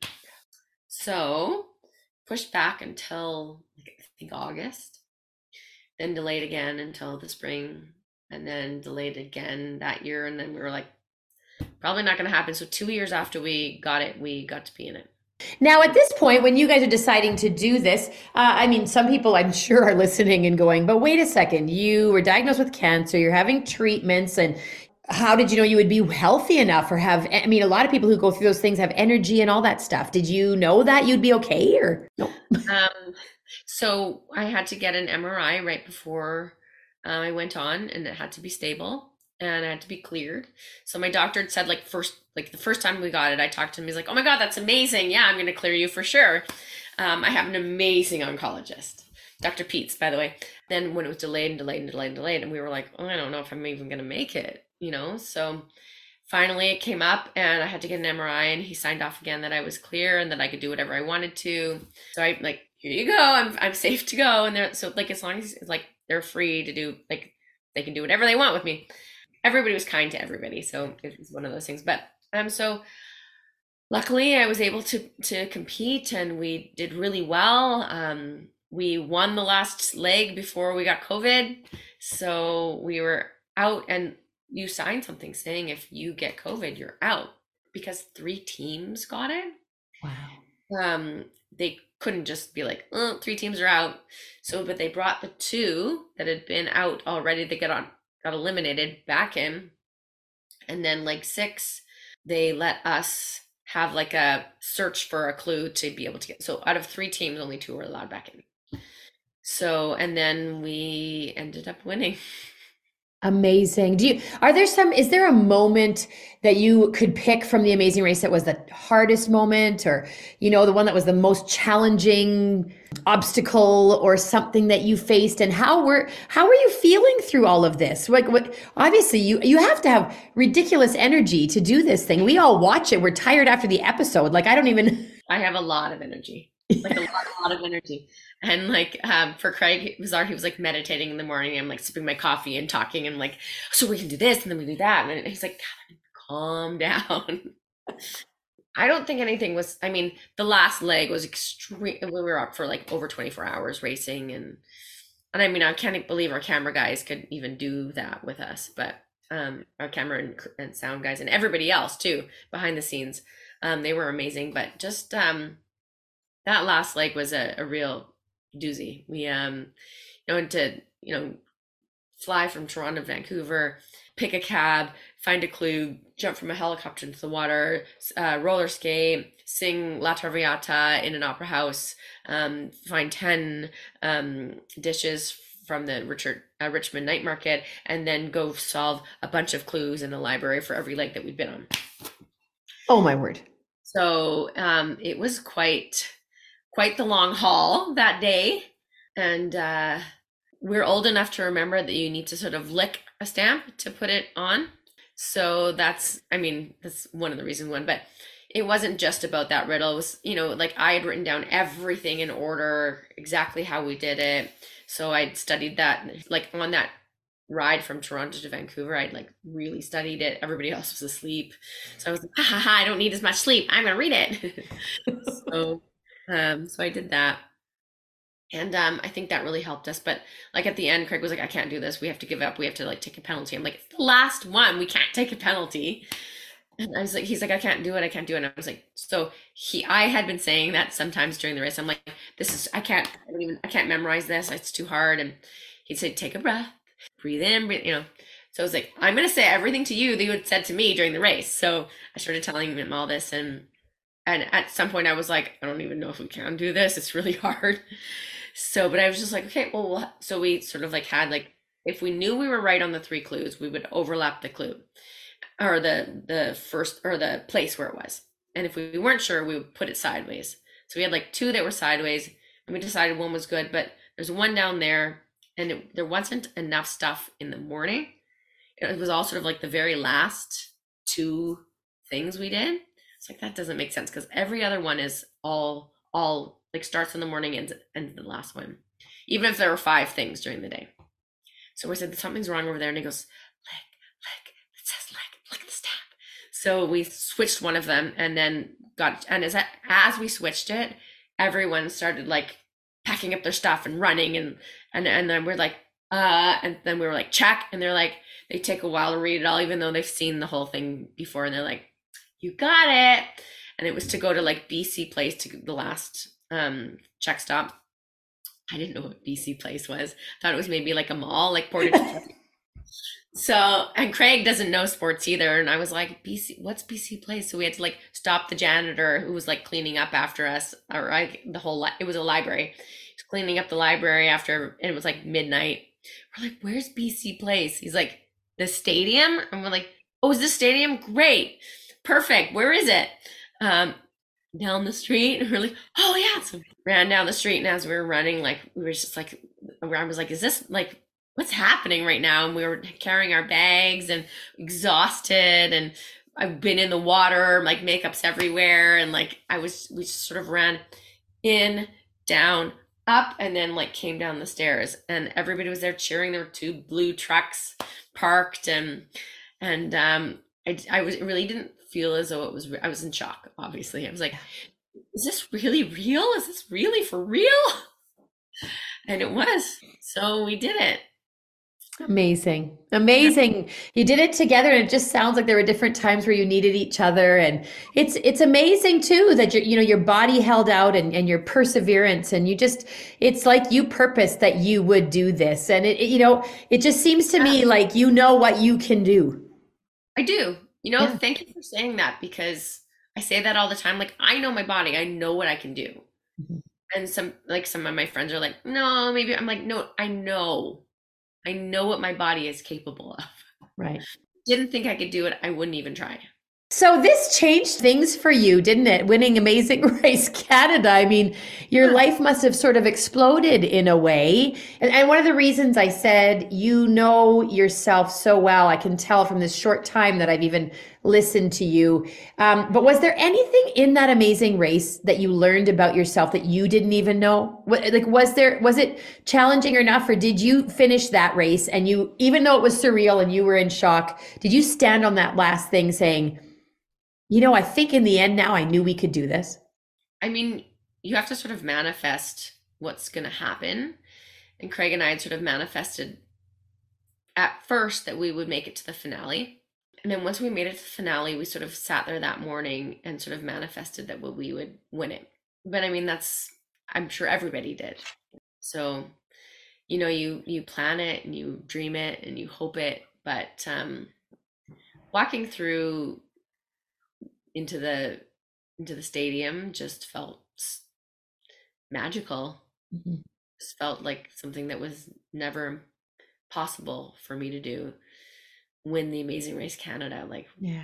So pushed back until I think August, then delayed again until the spring, and then delayed again that year. And then we were like, probably not going to happen. So two years after we got it, we got to be in it. Now, at this point, when you guys are deciding to do this, uh, I mean, some people I'm sure are listening and going, but wait a second, you were diagnosed with cancer, you're having treatments, and how did you know you would be healthy enough or have, I mean, a lot of people who go through those things have energy and all that stuff. Did you know that you'd be okay or no? um, so I had to get an M R I right before um, I went on, and it had to be stable. And I had to be cleared. So my doctor had said, like, first, like the first time we got it, I talked to him. He's like, "Oh my God, that's amazing. Yeah, I'm going to clear you for sure." Um, I have an amazing oncologist, Doctor Peets, by the way. Then when it was delayed and delayed and delayed and delayed, and we were like, "Oh, I don't know if I'm even going to make it," you know? So finally it came up, and I had to get an M R I, and he signed off again that I was clear and that I could do whatever I wanted to. So I like, here you go. I'm, I'm safe to go. And they're, so like, as long as like they're free to do, like, they can do whatever they want with me. Everybody was kind to everybody, so it was one of those things. But um, so luckily I was able to to compete, and we did really well. Um, we won the last leg before we got COVID, so we were out. And you signed something saying if you get COVID, you're out, because three teams got it. Wow. Um, they couldn't just be like, oh, three teams are out. So, but they brought the two that had been out already to get on. Got eliminated back in, and then like six, they let us have like a search for a clue to be able to get. So out of three teams, only two were allowed back in. So, and then we ended up winning. Amazing. Do you, are there some, is there a moment that you could pick from the Amazing Race that was the hardest moment, or, you know, the one that was the most challenging obstacle or something that you faced? And how were, how were you feeling through all of this? Like, what, obviously you, you have to have ridiculous energy to do this thing. We all watch it. We're tired after the episode. Like, I don't even. I have a lot of energy, like a lot, a lot of energy. And like um, for Craig Bizarre, he was like meditating in the morning. I'm like sipping my coffee and talking, and like, so we can do this and then we do that. And he's like, calm down. I don't think anything was, I mean, the last leg was extreme. We were up for like over twenty-four hours racing. And, and I mean, I can't believe our camera guys could even do that with us, but um, our camera and, and sound guys and everybody else too, behind the scenes, um, they were amazing. But just um, that last leg was a, a real doozy. We um you know to you know fly from Toronto to Vancouver, pick a cab, find a clue, jump from a helicopter into the water, uh, roller skate, sing La Traviata in an opera house, um, find ten um dishes from the Richard uh, Richmond night market, and then go solve a bunch of clues in the library for every lake that we've been on. Oh my word. So um it was quite quite the long haul that day. And uh, we're old enough to remember that you need to sort of lick a stamp to put it on. So that's, I mean, that's one of the reasons one, but it wasn't just about that riddle. It was, you know, like I had written down everything in order, exactly how we did it. So I'd studied that, like on that ride from Toronto to Vancouver, I'd like really studied it. Everybody else was asleep. So I was like, ha ha ha, I don't need as much sleep. I'm going to read it. so Um, so I did that. And um, I think that really helped us. But like at the end, Craig was like, I can't do this. We have to give up. We have to like take a penalty. I'm like, it's the last one. We can't take a penalty. And I was like, he's like, I can't do it. I can't do it. And I was like, so he, I had been saying that sometimes during the race. I'm like, this is, I can't, I don't even, I can't memorize this. It's too hard. And he'd say, take a breath, breathe in, breathe, you know. So I was like, I'm going to say everything to you that you had said to me during the race. So I started telling him all this, and And at some point I was like, I don't even know if we can do this. It's really hard. So, but I was just like, okay, well, so we sort of like had like, if we knew we were right on the three clues, we would overlap the clue or the, the first, or the place where it was. And if we weren't sure, we would put it sideways. So we had like two that were sideways, and we decided one was good, but there's one down there, and it, there wasn't enough stuff in the morning. It was all sort of like the very last two things we did. It's like, that doesn't make sense, because every other one is all, all like starts in the morning and ends the last one, even if there were five things during the day. So we said, something's wrong over there. And he goes, lick, lick, it says lick, lick the stamp. So we switched one of them, and then got, and as, as we switched it, everyone started like packing up their stuff and running. And, and, and then we're like, Uh, and then we were like, check. And they're like, they take a while to read it all, even though they've seen the whole thing before. And they're like, you got it. And it was to go to like B C Place, to the last um, check stop. I didn't know what B C Place was. Thought it was maybe like a mall, like Portage. So, and Craig doesn't know sports either. And I was like, B C, what's B C Place? So we had to like stop the janitor who was like cleaning up after us, or like the whole, li- it was a library. He was cleaning up the library after, and it was like midnight. We're like, where's B C Place? He's like, the stadium? And we're like, oh, is this stadium? Great. Perfect. Where is it? Um, down the street. And we're like, oh yeah. So we ran down the street, and as we were running, like we were just like, I was like, is this like, what's happening right now? And we were carrying our bags and exhausted, and I've been in the water, like makeup's everywhere. And like, I was, we just sort of ran in, down, up, and then like came down the stairs, and everybody was there cheering. There were two blue trucks parked, and, and, um, I, I was, it really didn't feel as though it was, I was in shock. Obviously I was like, is this really real? Is this really for real? And it was, so we did it. Amazing. Amazing. You did it together, and it just sounds like there were different times where you needed each other. And it's it's amazing too that your you know your body held out, and, and your perseverance, and you just, it's like you purposed that you would do this. And it, it you know, it just seems to me like you know what you can do. I do. You know, Yeah. thank you for saying that, because I say that all the time. Like, I know my body. I know what I can do. Mhm. And some, like some of my friends are like, no, maybe. I'm like, no, I know. I know what my body is capable of. Right. Didn't think I could do it. I wouldn't even try. So this changed things for you, didn't it? Winning Amazing Race Canada. I mean, your life must have sort of exploded in a way. And, and one of the reasons I said, you know yourself so well, I can tell from this short time that I've even listened to you. Um, but was there anything in that amazing race that you learned about yourself that you didn't even know? What, like, was there, was it challenging enough, or did you finish that race and you, even though it was surreal and you were in shock, did you stand on that last thing saying, you know, I think in the end now I knew we could do this? I mean, you have to sort of manifest what's going to happen. And Craig and I had sort of manifested at first that we would make it to the finale. And then once we made it to the finale, we sort of sat there that morning and sort of manifested that we would win it. But I mean, that's, I'm sure everybody did. So, you know, you, you plan it and you dream it and you hope it, but um, walking through into the into the stadium just felt magical. Mm-hmm. Just felt like something that was never possible for me to do. Win the Amazing Race Canada, like, yeah.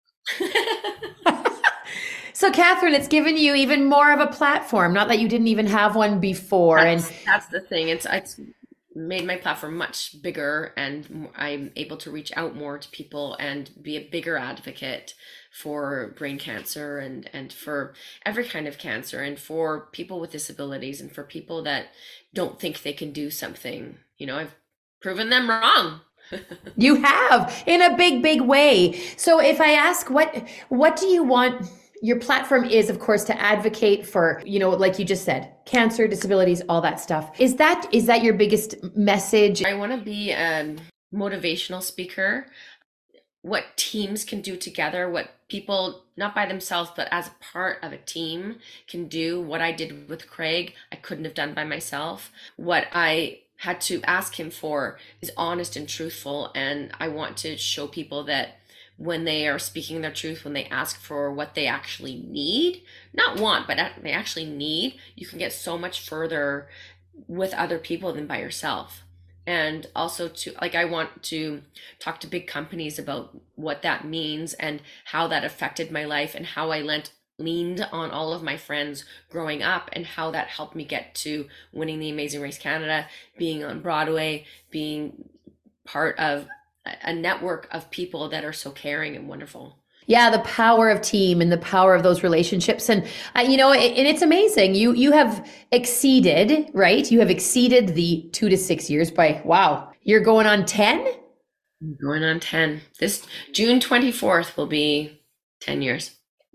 So Catherine, it's given you even more of a platform. Not that you didn't even have one before. That's, and that's the thing. It's it's made my platform much bigger, and I'm able to reach out more to people and be a bigger advocate for brain cancer, and and for every kind of cancer, and for people with disabilities, and for people that don't think they can do something. You know, I've proven them wrong. You have, in a big, big way. So if I ask, what what do you want? Your platform is, of course, to advocate for, you know, like you just said, cancer, disabilities, all that stuff. Is that is that your biggest message? I want to be a motivational speaker. What teams can do together, what people, not by themselves, but as a part of a team, can do. What I did with Craig, I couldn't have done by myself. What I had to ask him for is honest and truthful. And I want to show people that when they are speaking their truth, when they ask for what they actually need, not want, but they actually need, you can get so much further with other people than by yourself. And also to, like, I want to talk to big companies about what that means and how that affected my life, and how I lent, leaned on all of my friends growing up, and how that helped me get to winning the Amazing Race Canada, being on Broadway, being part of a network of people that are so caring and wonderful. Yeah, the power of team and the power of those relationships. And, uh, you know, it, and it's amazing. You you have exceeded, right? You have exceeded the two to six years by, wow, you're going on ten? Going on ten. This June twenty-fourth will be ten years.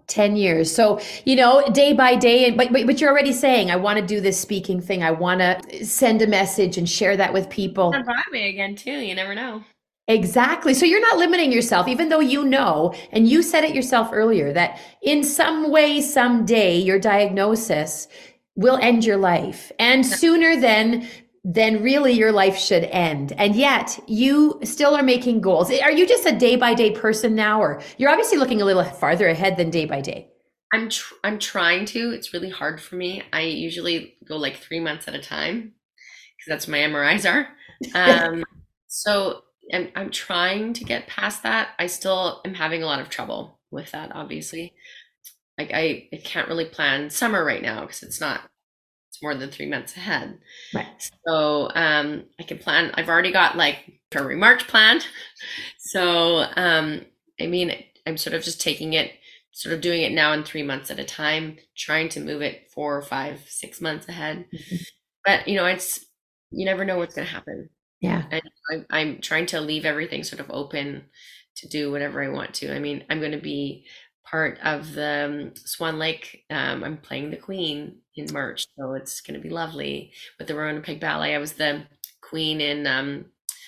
ten years. So, you know, day by day, and but, but but you're already saying, I want to do this speaking thing. I want to send a message and share that with people. On Broadway again too. You never know. Exactly. So you're not limiting yourself, even though you know, and you said it yourself earlier, that in some way, someday, your diagnosis will end your life. And sooner than then really your life should end. And yet you still are making goals. Are you just a day by day person now, or you're obviously looking a little farther ahead than day by day? I'm tr- I'm trying to. It's really hard for me. I usually go like three months at a time because that's what my M R Is are. Um, so I'm I'm trying to get past that. I still am having a lot of trouble with that, obviously. Like I, I can't really plan summer right now because it's not it's more than three months ahead. Right. So um, I can plan. I've already got like February, March planned. So um, I mean, I'm sort of just taking it, sort of doing it now in three months at a time, trying to move it four, five, six months ahead. Mm-hmm. But you know, it's you never know what's going to happen. Yeah. And I'm, I'm trying to leave everything sort of open to do whatever I want to. I mean, I'm going to be part of the um, Swan Lake. Um, I'm playing the Queen in March, so it's going to be lovely with the Rowan Pig Ballet. I was the Queen in um,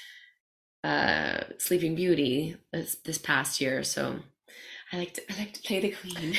uh, Sleeping Beauty this, this past year, so I like to I like to play the Queen.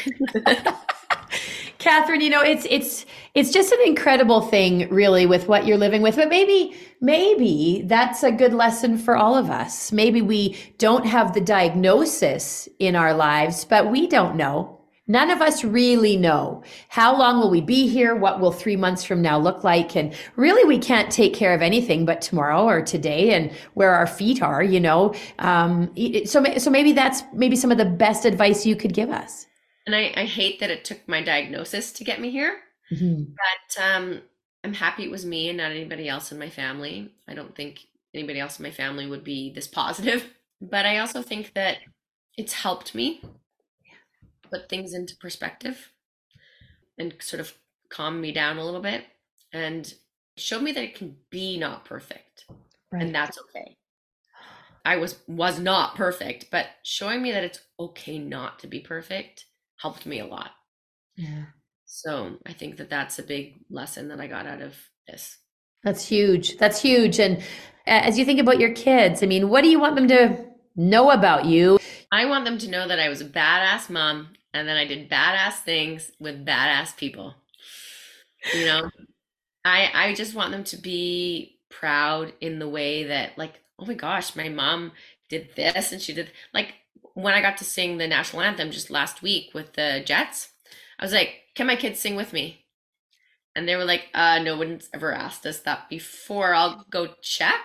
Catherine, you know, it's it's it's just an incredible thing, really, with what you're living with. But maybe maybe that's a good lesson for all of us. Maybe we don't have the diagnosis in our lives, but we don't know. None of us really know. How long will we be here? What will three months from now look like? And really, we can't take care of anything but tomorrow or today and where our feet are, you know. Um, so, so maybe that's maybe some of the best advice you could give us. And I, I hate that it took my diagnosis to get me here, mm-hmm. but um, I'm happy it was me and not anybody else in my family. I don't think anybody else in my family would be this positive, but I also think that it's helped me put things into perspective and sort of calm me down a little bit and showed me that it can be not perfect, right. And that's okay. I was was not perfect, but showing me that it's okay not to be perfect helped me a lot. Yeah. So I think that that's a big lesson that I got out of this. That's huge. That's huge. And as you think about your kids, I mean, what do you want them to know about you? I want them to know that I was a badass mom and that I did badass things with badass people. You know, I I just want them to be proud in the way that, like, oh my gosh, my mom did this and she did, like, when I got to sing the national anthem just last week with the Jets, I was like, can my kids sing with me? And they were like, uh, no one's ever asked us that before. I'll go check.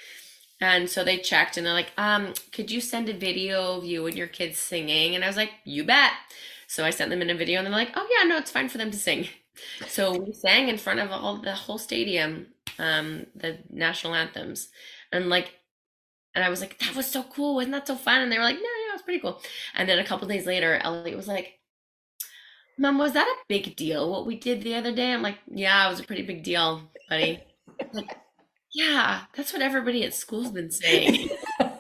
And so they checked and they're like, um, could you send a video of you and your kids singing? And I was like, you bet. So I sent them in a video and they're like, oh yeah, no, it's fine for them to sing. So we sang in front of all the whole stadium, um, the national anthems. And like, and I was like, that was so cool. Wasn't that so fun? And they were like, no, no, it's pretty cool. And then a couple days later, Elliot was like, Mom, was that a big deal, what we did the other day? I'm like, yeah, it was a pretty big deal, buddy. Like, yeah, that's what everybody at school's been saying. I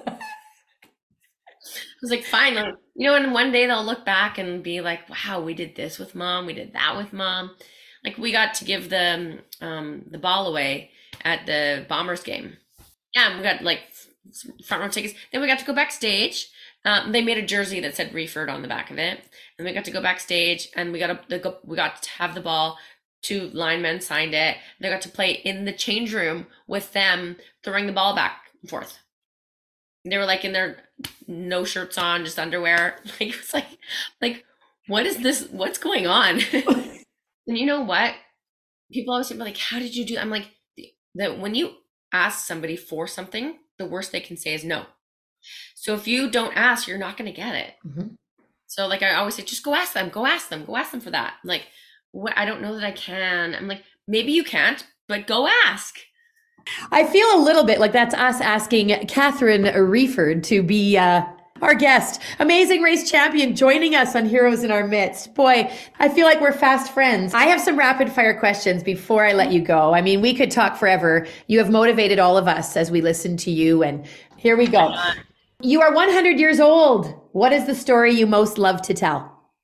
was like, fine. Like, you know, and one day they'll look back and be like, wow, we did this with Mom. We did that with Mom. Like, we got to give the, um, the ball away at the Bombers game. Yeah, we got like front row tickets. Then we got to go backstage. Um, they made a jersey that said Reeford on the back of it. And we got to go backstage and we got to, we got to have the ball. Two linemen signed it. They got to play in the change room with them throwing the ball back and forth. They were like in their no shirts on, just underwear. Like, it was like, like, what is this? What's going on? And you know what? People always say, like, how did you do? I'm like, that when you ask somebody for something, the worst they can say is no. So if you don't ask, you're not going to get it. Mm-hmm. So like I always say, just go ask them, go ask them, go ask them for that. Like, what? I don't know that I can. I'm like, maybe you can't, but go ask. I feel a little bit like that's us asking Catherine Reeford to be uh, our guest. Amazing Race champion joining us on Heroes in Our Midst. Boy, I feel like we're fast friends. I have some rapid fire questions before I let you go. I mean, we could talk forever. You have motivated all of us as we listen to you. And here we go. You are one hundred years old. What is the story you most love to tell?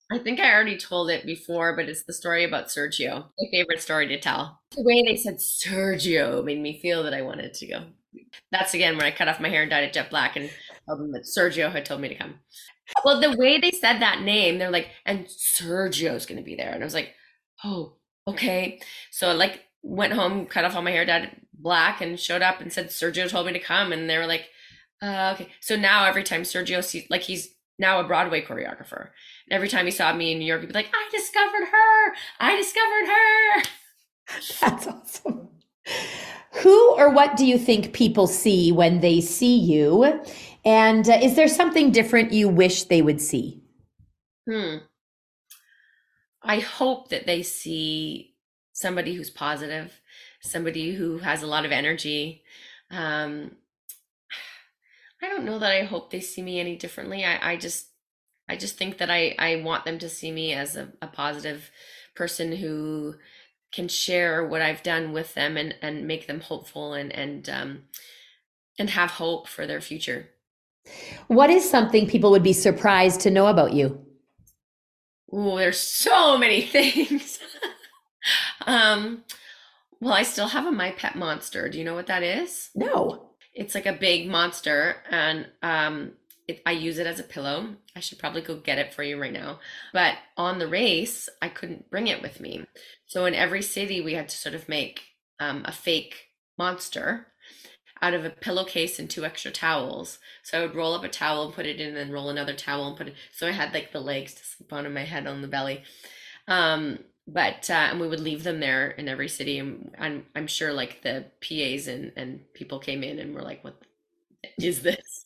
I think I already told it before, but it's the story about Sergio. My favorite story to tell. The way they said Sergio made me feel that I wanted to go. That's again when I cut off my hair and dyed it jet black and told them that Sergio had told me to come. Well, the way they said that name, they're like, and Sergio's going to be there. And I was like, oh, okay. So I like went home, cut off all my hair, dyed it black, and showed up and said, Sergio told me to come. And they were like, uh, okay. So now every time Sergio sees, like he's now a Broadway choreographer. And every time he saw me in New York, he'd be like, I discovered her. I discovered her. That's awesome. Who or what do you think people see when they see you? And uh, is there something different you wish they would see? Hmm. I hope that they see somebody who's positive, somebody who has a lot of energy. Um, I don't know that I hope they see me any differently. I, I just I just think that I, I want them to see me as a, a positive person who can share what I've done with them and, and make them hopeful and and um, and have hope for their future. What is something people would be surprised to know about you? Oh, there's so many things. um, well, I still have a My Pet Monster. Do you know what that is? No. It's like a big monster, and um, it, I use it as a pillow. I should probably go get it for you right now. But on the race, I couldn't bring it with me. So in every city, we had to sort of make um, a fake monster out of a pillowcase and two extra towels. So I would roll up a towel and put it in, and then roll another towel and put it. So I had like the legs to sleep on and my head on the belly. Um, but uh, and we would leave them there in every city, and I'm I'm sure like the P As and and people came in and were like, "What is this?"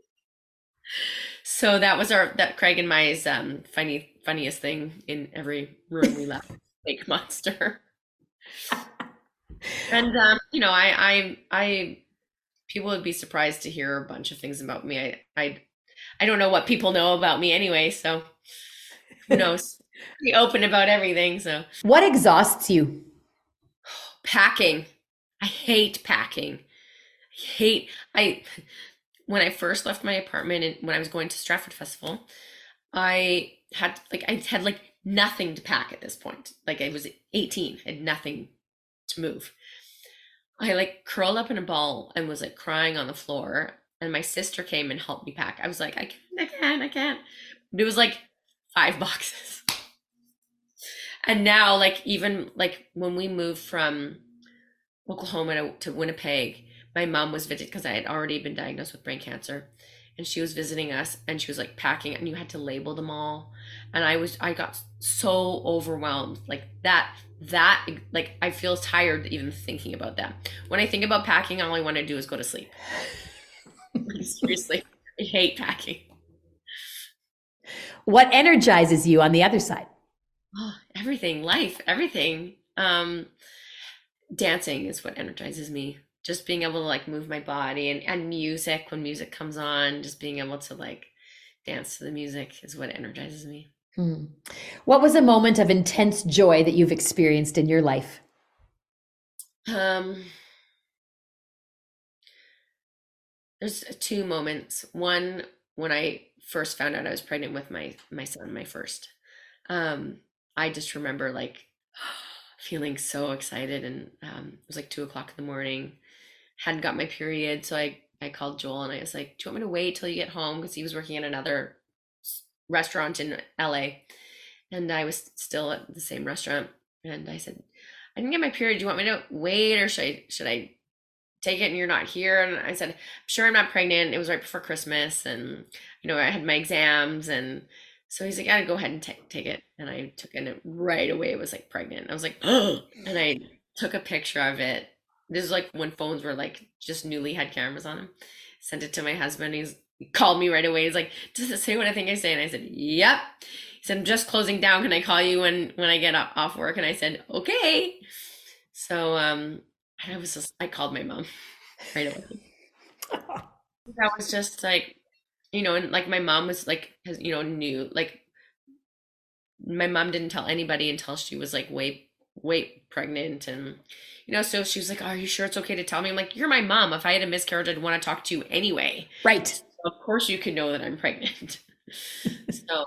So that was our that Craig and my's um funny funniest thing in every room we left. Fake monster. And um, you know, I I I people would be surprised to hear a bunch of things about me. I I I don't know what people know about me anyway, so who knows? Be open about everything. So what exhausts you? Packing. I hate packing. I hate I when I first left my apartment and when I was going to Stratford Festival, I had like I had like nothing to pack at this point. Like I was eighteen, I had nothing to move. I like curled up in a ball and was like crying on the floor. And my sister came and helped me pack. I was like, I can't, I can't, I can't. But it was like five boxes. And now, like, even like when we moved from Oklahoma to, to Winnipeg, my mom was visiting because I had already been diagnosed with brain cancer. And she was visiting us and she was like packing, and you had to label them all. And I was, I got so overwhelmed. Like that, that, like, I feel tired even thinking about that. When I think about packing, all I want to do is go to sleep. Seriously, I hate packing. What energizes you on the other side? Oh, everything, life, everything. Um, dancing is what energizes me. Just being able to like move my body, and, and music, when music comes on, just being able to like dance to the music is what energizes me. Hmm. What was a moment of intense joy that you've experienced in your life? Um, there's two moments. One, when I first found out I was pregnant with my my son, my first. Um, I just remember like feeling so excited, and um, it was like two o'clock in the morning. Hadn't got my period, so I I called Joel and I was like, "Do you want me to wait till you get home?" Because he was working at another restaurant in L A, and I was still at the same restaurant. And I said, "I didn't get my period. Do you want me to wait, or should I should I take it and you're not here?" And I said, "I'm sure I'm not pregnant." It was right before Christmas, and you know I had my exams, and so he's like, "Yeah, go ahead and t- take it." And I took it, and right away it was like pregnant. I was like, "Oh!" And I took a picture of it. This is like when phones were like just newly had cameras on them. Sent it to my husband. He's he called me right away. He's like, "Does it say what I think I say?" And I said, "Yep." He said, "I'm just closing down. Can I call you when when I get off work?" And I said, "Okay." So um, I was just I called my mom right away. That was just like, you know, and like my mom was like, has you know knew like my mom didn't tell anybody until she was like way way pregnant, and you know, so she was like, "Are you sure it's okay to tell me?" I'm like, "You're my mom. If I had a miscarriage, I'd want to talk to you anyway." Right. So of course you can know that I'm pregnant. So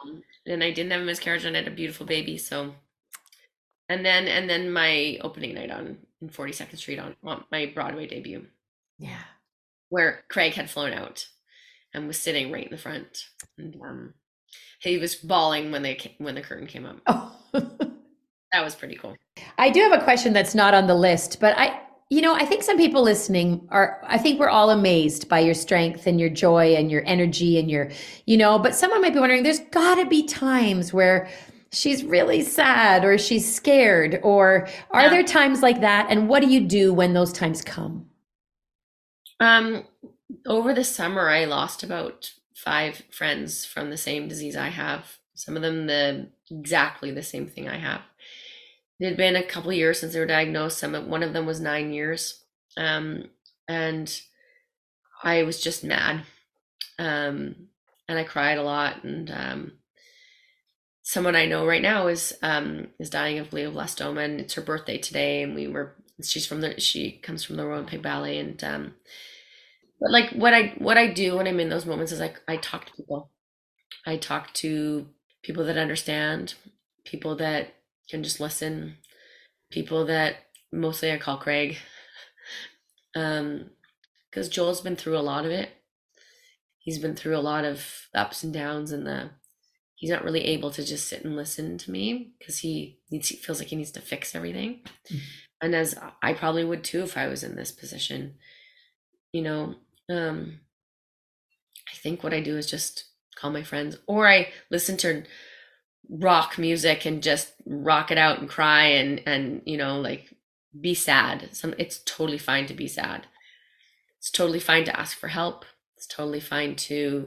and I didn't have a miscarriage, and I had a beautiful baby. So, and then and then my opening night on in forty-second Street on, on my Broadway debut. Yeah. Where Craig had flown out and was sitting right in the front. And um, he was bawling when they when the curtain came up. Oh. That was pretty cool. I do have a question that's not on the list, but I, you know, I think some people listening are, I think we're all amazed by your strength and your joy and your energy and your, you know, but someone might be wondering, there's gotta be times where she's really sad or she's scared, or are Yeah. there times like that? And what do you do when those times come? Um, over the summer, I lost about five friends from the same disease I have. Some of them the exactly the same thing I have. It had been a couple of years since they were diagnosed. Some one of them was nine years, um, and I was just mad, um, and I cried a lot. And um, someone I know right now is um, is dying of glioblastoma, and it's her birthday today. And we were she's from the she comes from the Royal Pig Ballet, and um, but like what I what I do when I'm in those moments is like I talk to people. I talk to people that understand, people that can just listen, people that mostly I call Craig, um, because Joel's been through a lot of it. He's been through a lot of ups and downs, and the he's not really able to just sit and listen to me because he needs he feels like he needs to fix everything, mm-hmm. and as I probably would too if I was in this position, you know. Um, I think what I do is just call my friends, or I listen to rock music and just rock it out and cry and and you know, like be sad. Some it's totally fine to be sad. It's totally fine to ask for help. It's totally fine to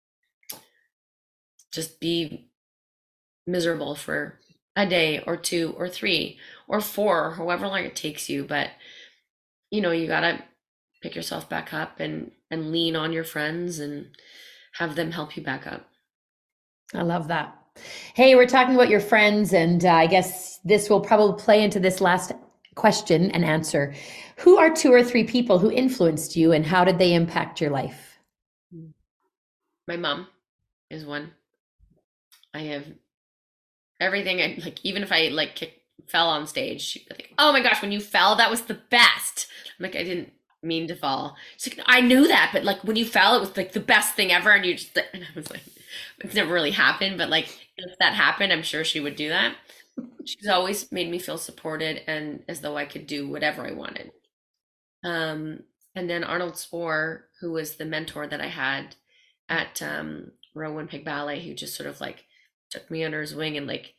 just be miserable for a day or two or three or four, however long it takes you. But you know, you gotta pick yourself back up and and lean on your friends and have them help you back up. I love that. Hey, we're talking about your friends, and uh, I guess this will probably play into this last question and answer. Who are two or three people who influenced you, and how did they impact your life? My mom is one. I have everything. I like, even if I like kick, fell on stage, she'd be like, "Oh my gosh, when you fell, that was the best." I'm like, I didn't mean to fall. She's like, I knew that, but like when you fell, it was like the best thing ever. And you just, and I was like, it's never really happened, but like if that happened, I'm sure she would do that. She's always made me feel supported and as though I could do whatever I wanted. Um, and then Arnold Spohr, who was the mentor that I had at um, Rowan Pig Ballet, who just sort of like took me under his wing and like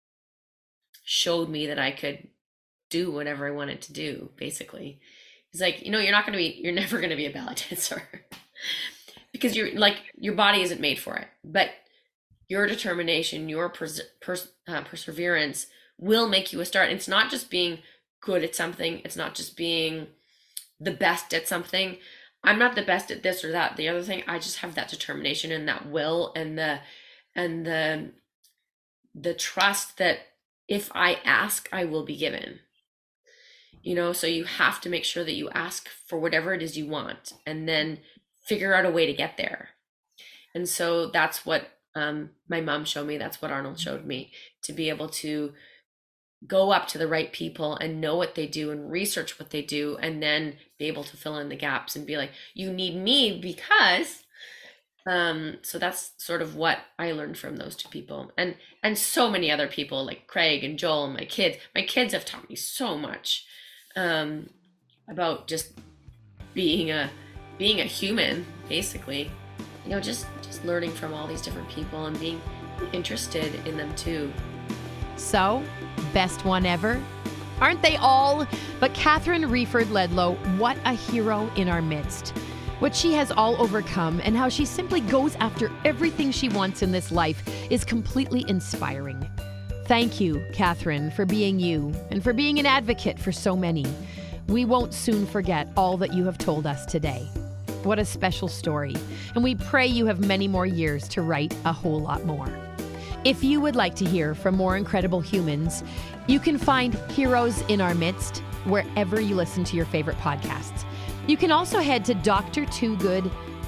showed me that I could do whatever I wanted to do, basically. He's like, you know, you're not going to be, you're never going to be a ballet dancer because you're like, your body isn't made for it, but your determination, your pers- pers- uh, perseverance will make you a star. And it's not just being good at something. It's not just being the best at something. I'm not the best at this or that. The other thing, I just have that determination and that will and the, and the, the trust that if I ask, I will be given. You know, so you have to make sure that you ask for whatever it is you want and then figure out a way to get there. And so that's what um, my mom showed me. That's what Arnold showed me, to be able to go up to the right people and know what they do and research what they do and then be able to fill in the gaps and be like, you need me because, um, so that's sort of what I learned from those two people. And, and so many other people like Craig and Joel and my kids. My kids have taught me so much. Um, about just being a being a human, basically, you know, just just learning from all these different people and being interested in them too. So, best one ever? Aren't they all? But Catherine Reford Ledlow, what a hero in our midst. What she has all overcome and how she simply goes after everything she wants in this life is completely inspiring. Thank you, Catherine, for being you and for being an advocate for so many. We won't soon forget all that you have told us today. What a special story, and we pray you have many more years to write a whole lot more. If you would like to hear from more incredible humans, you can find Heroes in Our Midst wherever you listen to your favorite podcasts. You can also head to d r too good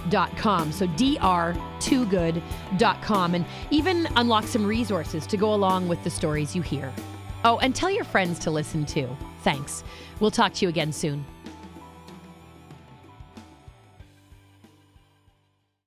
dot com. So D R too good dot com, and even unlock some resources to go along with the stories you hear. Oh, and tell your friends to listen too. Thanks. We'll talk to you again soon.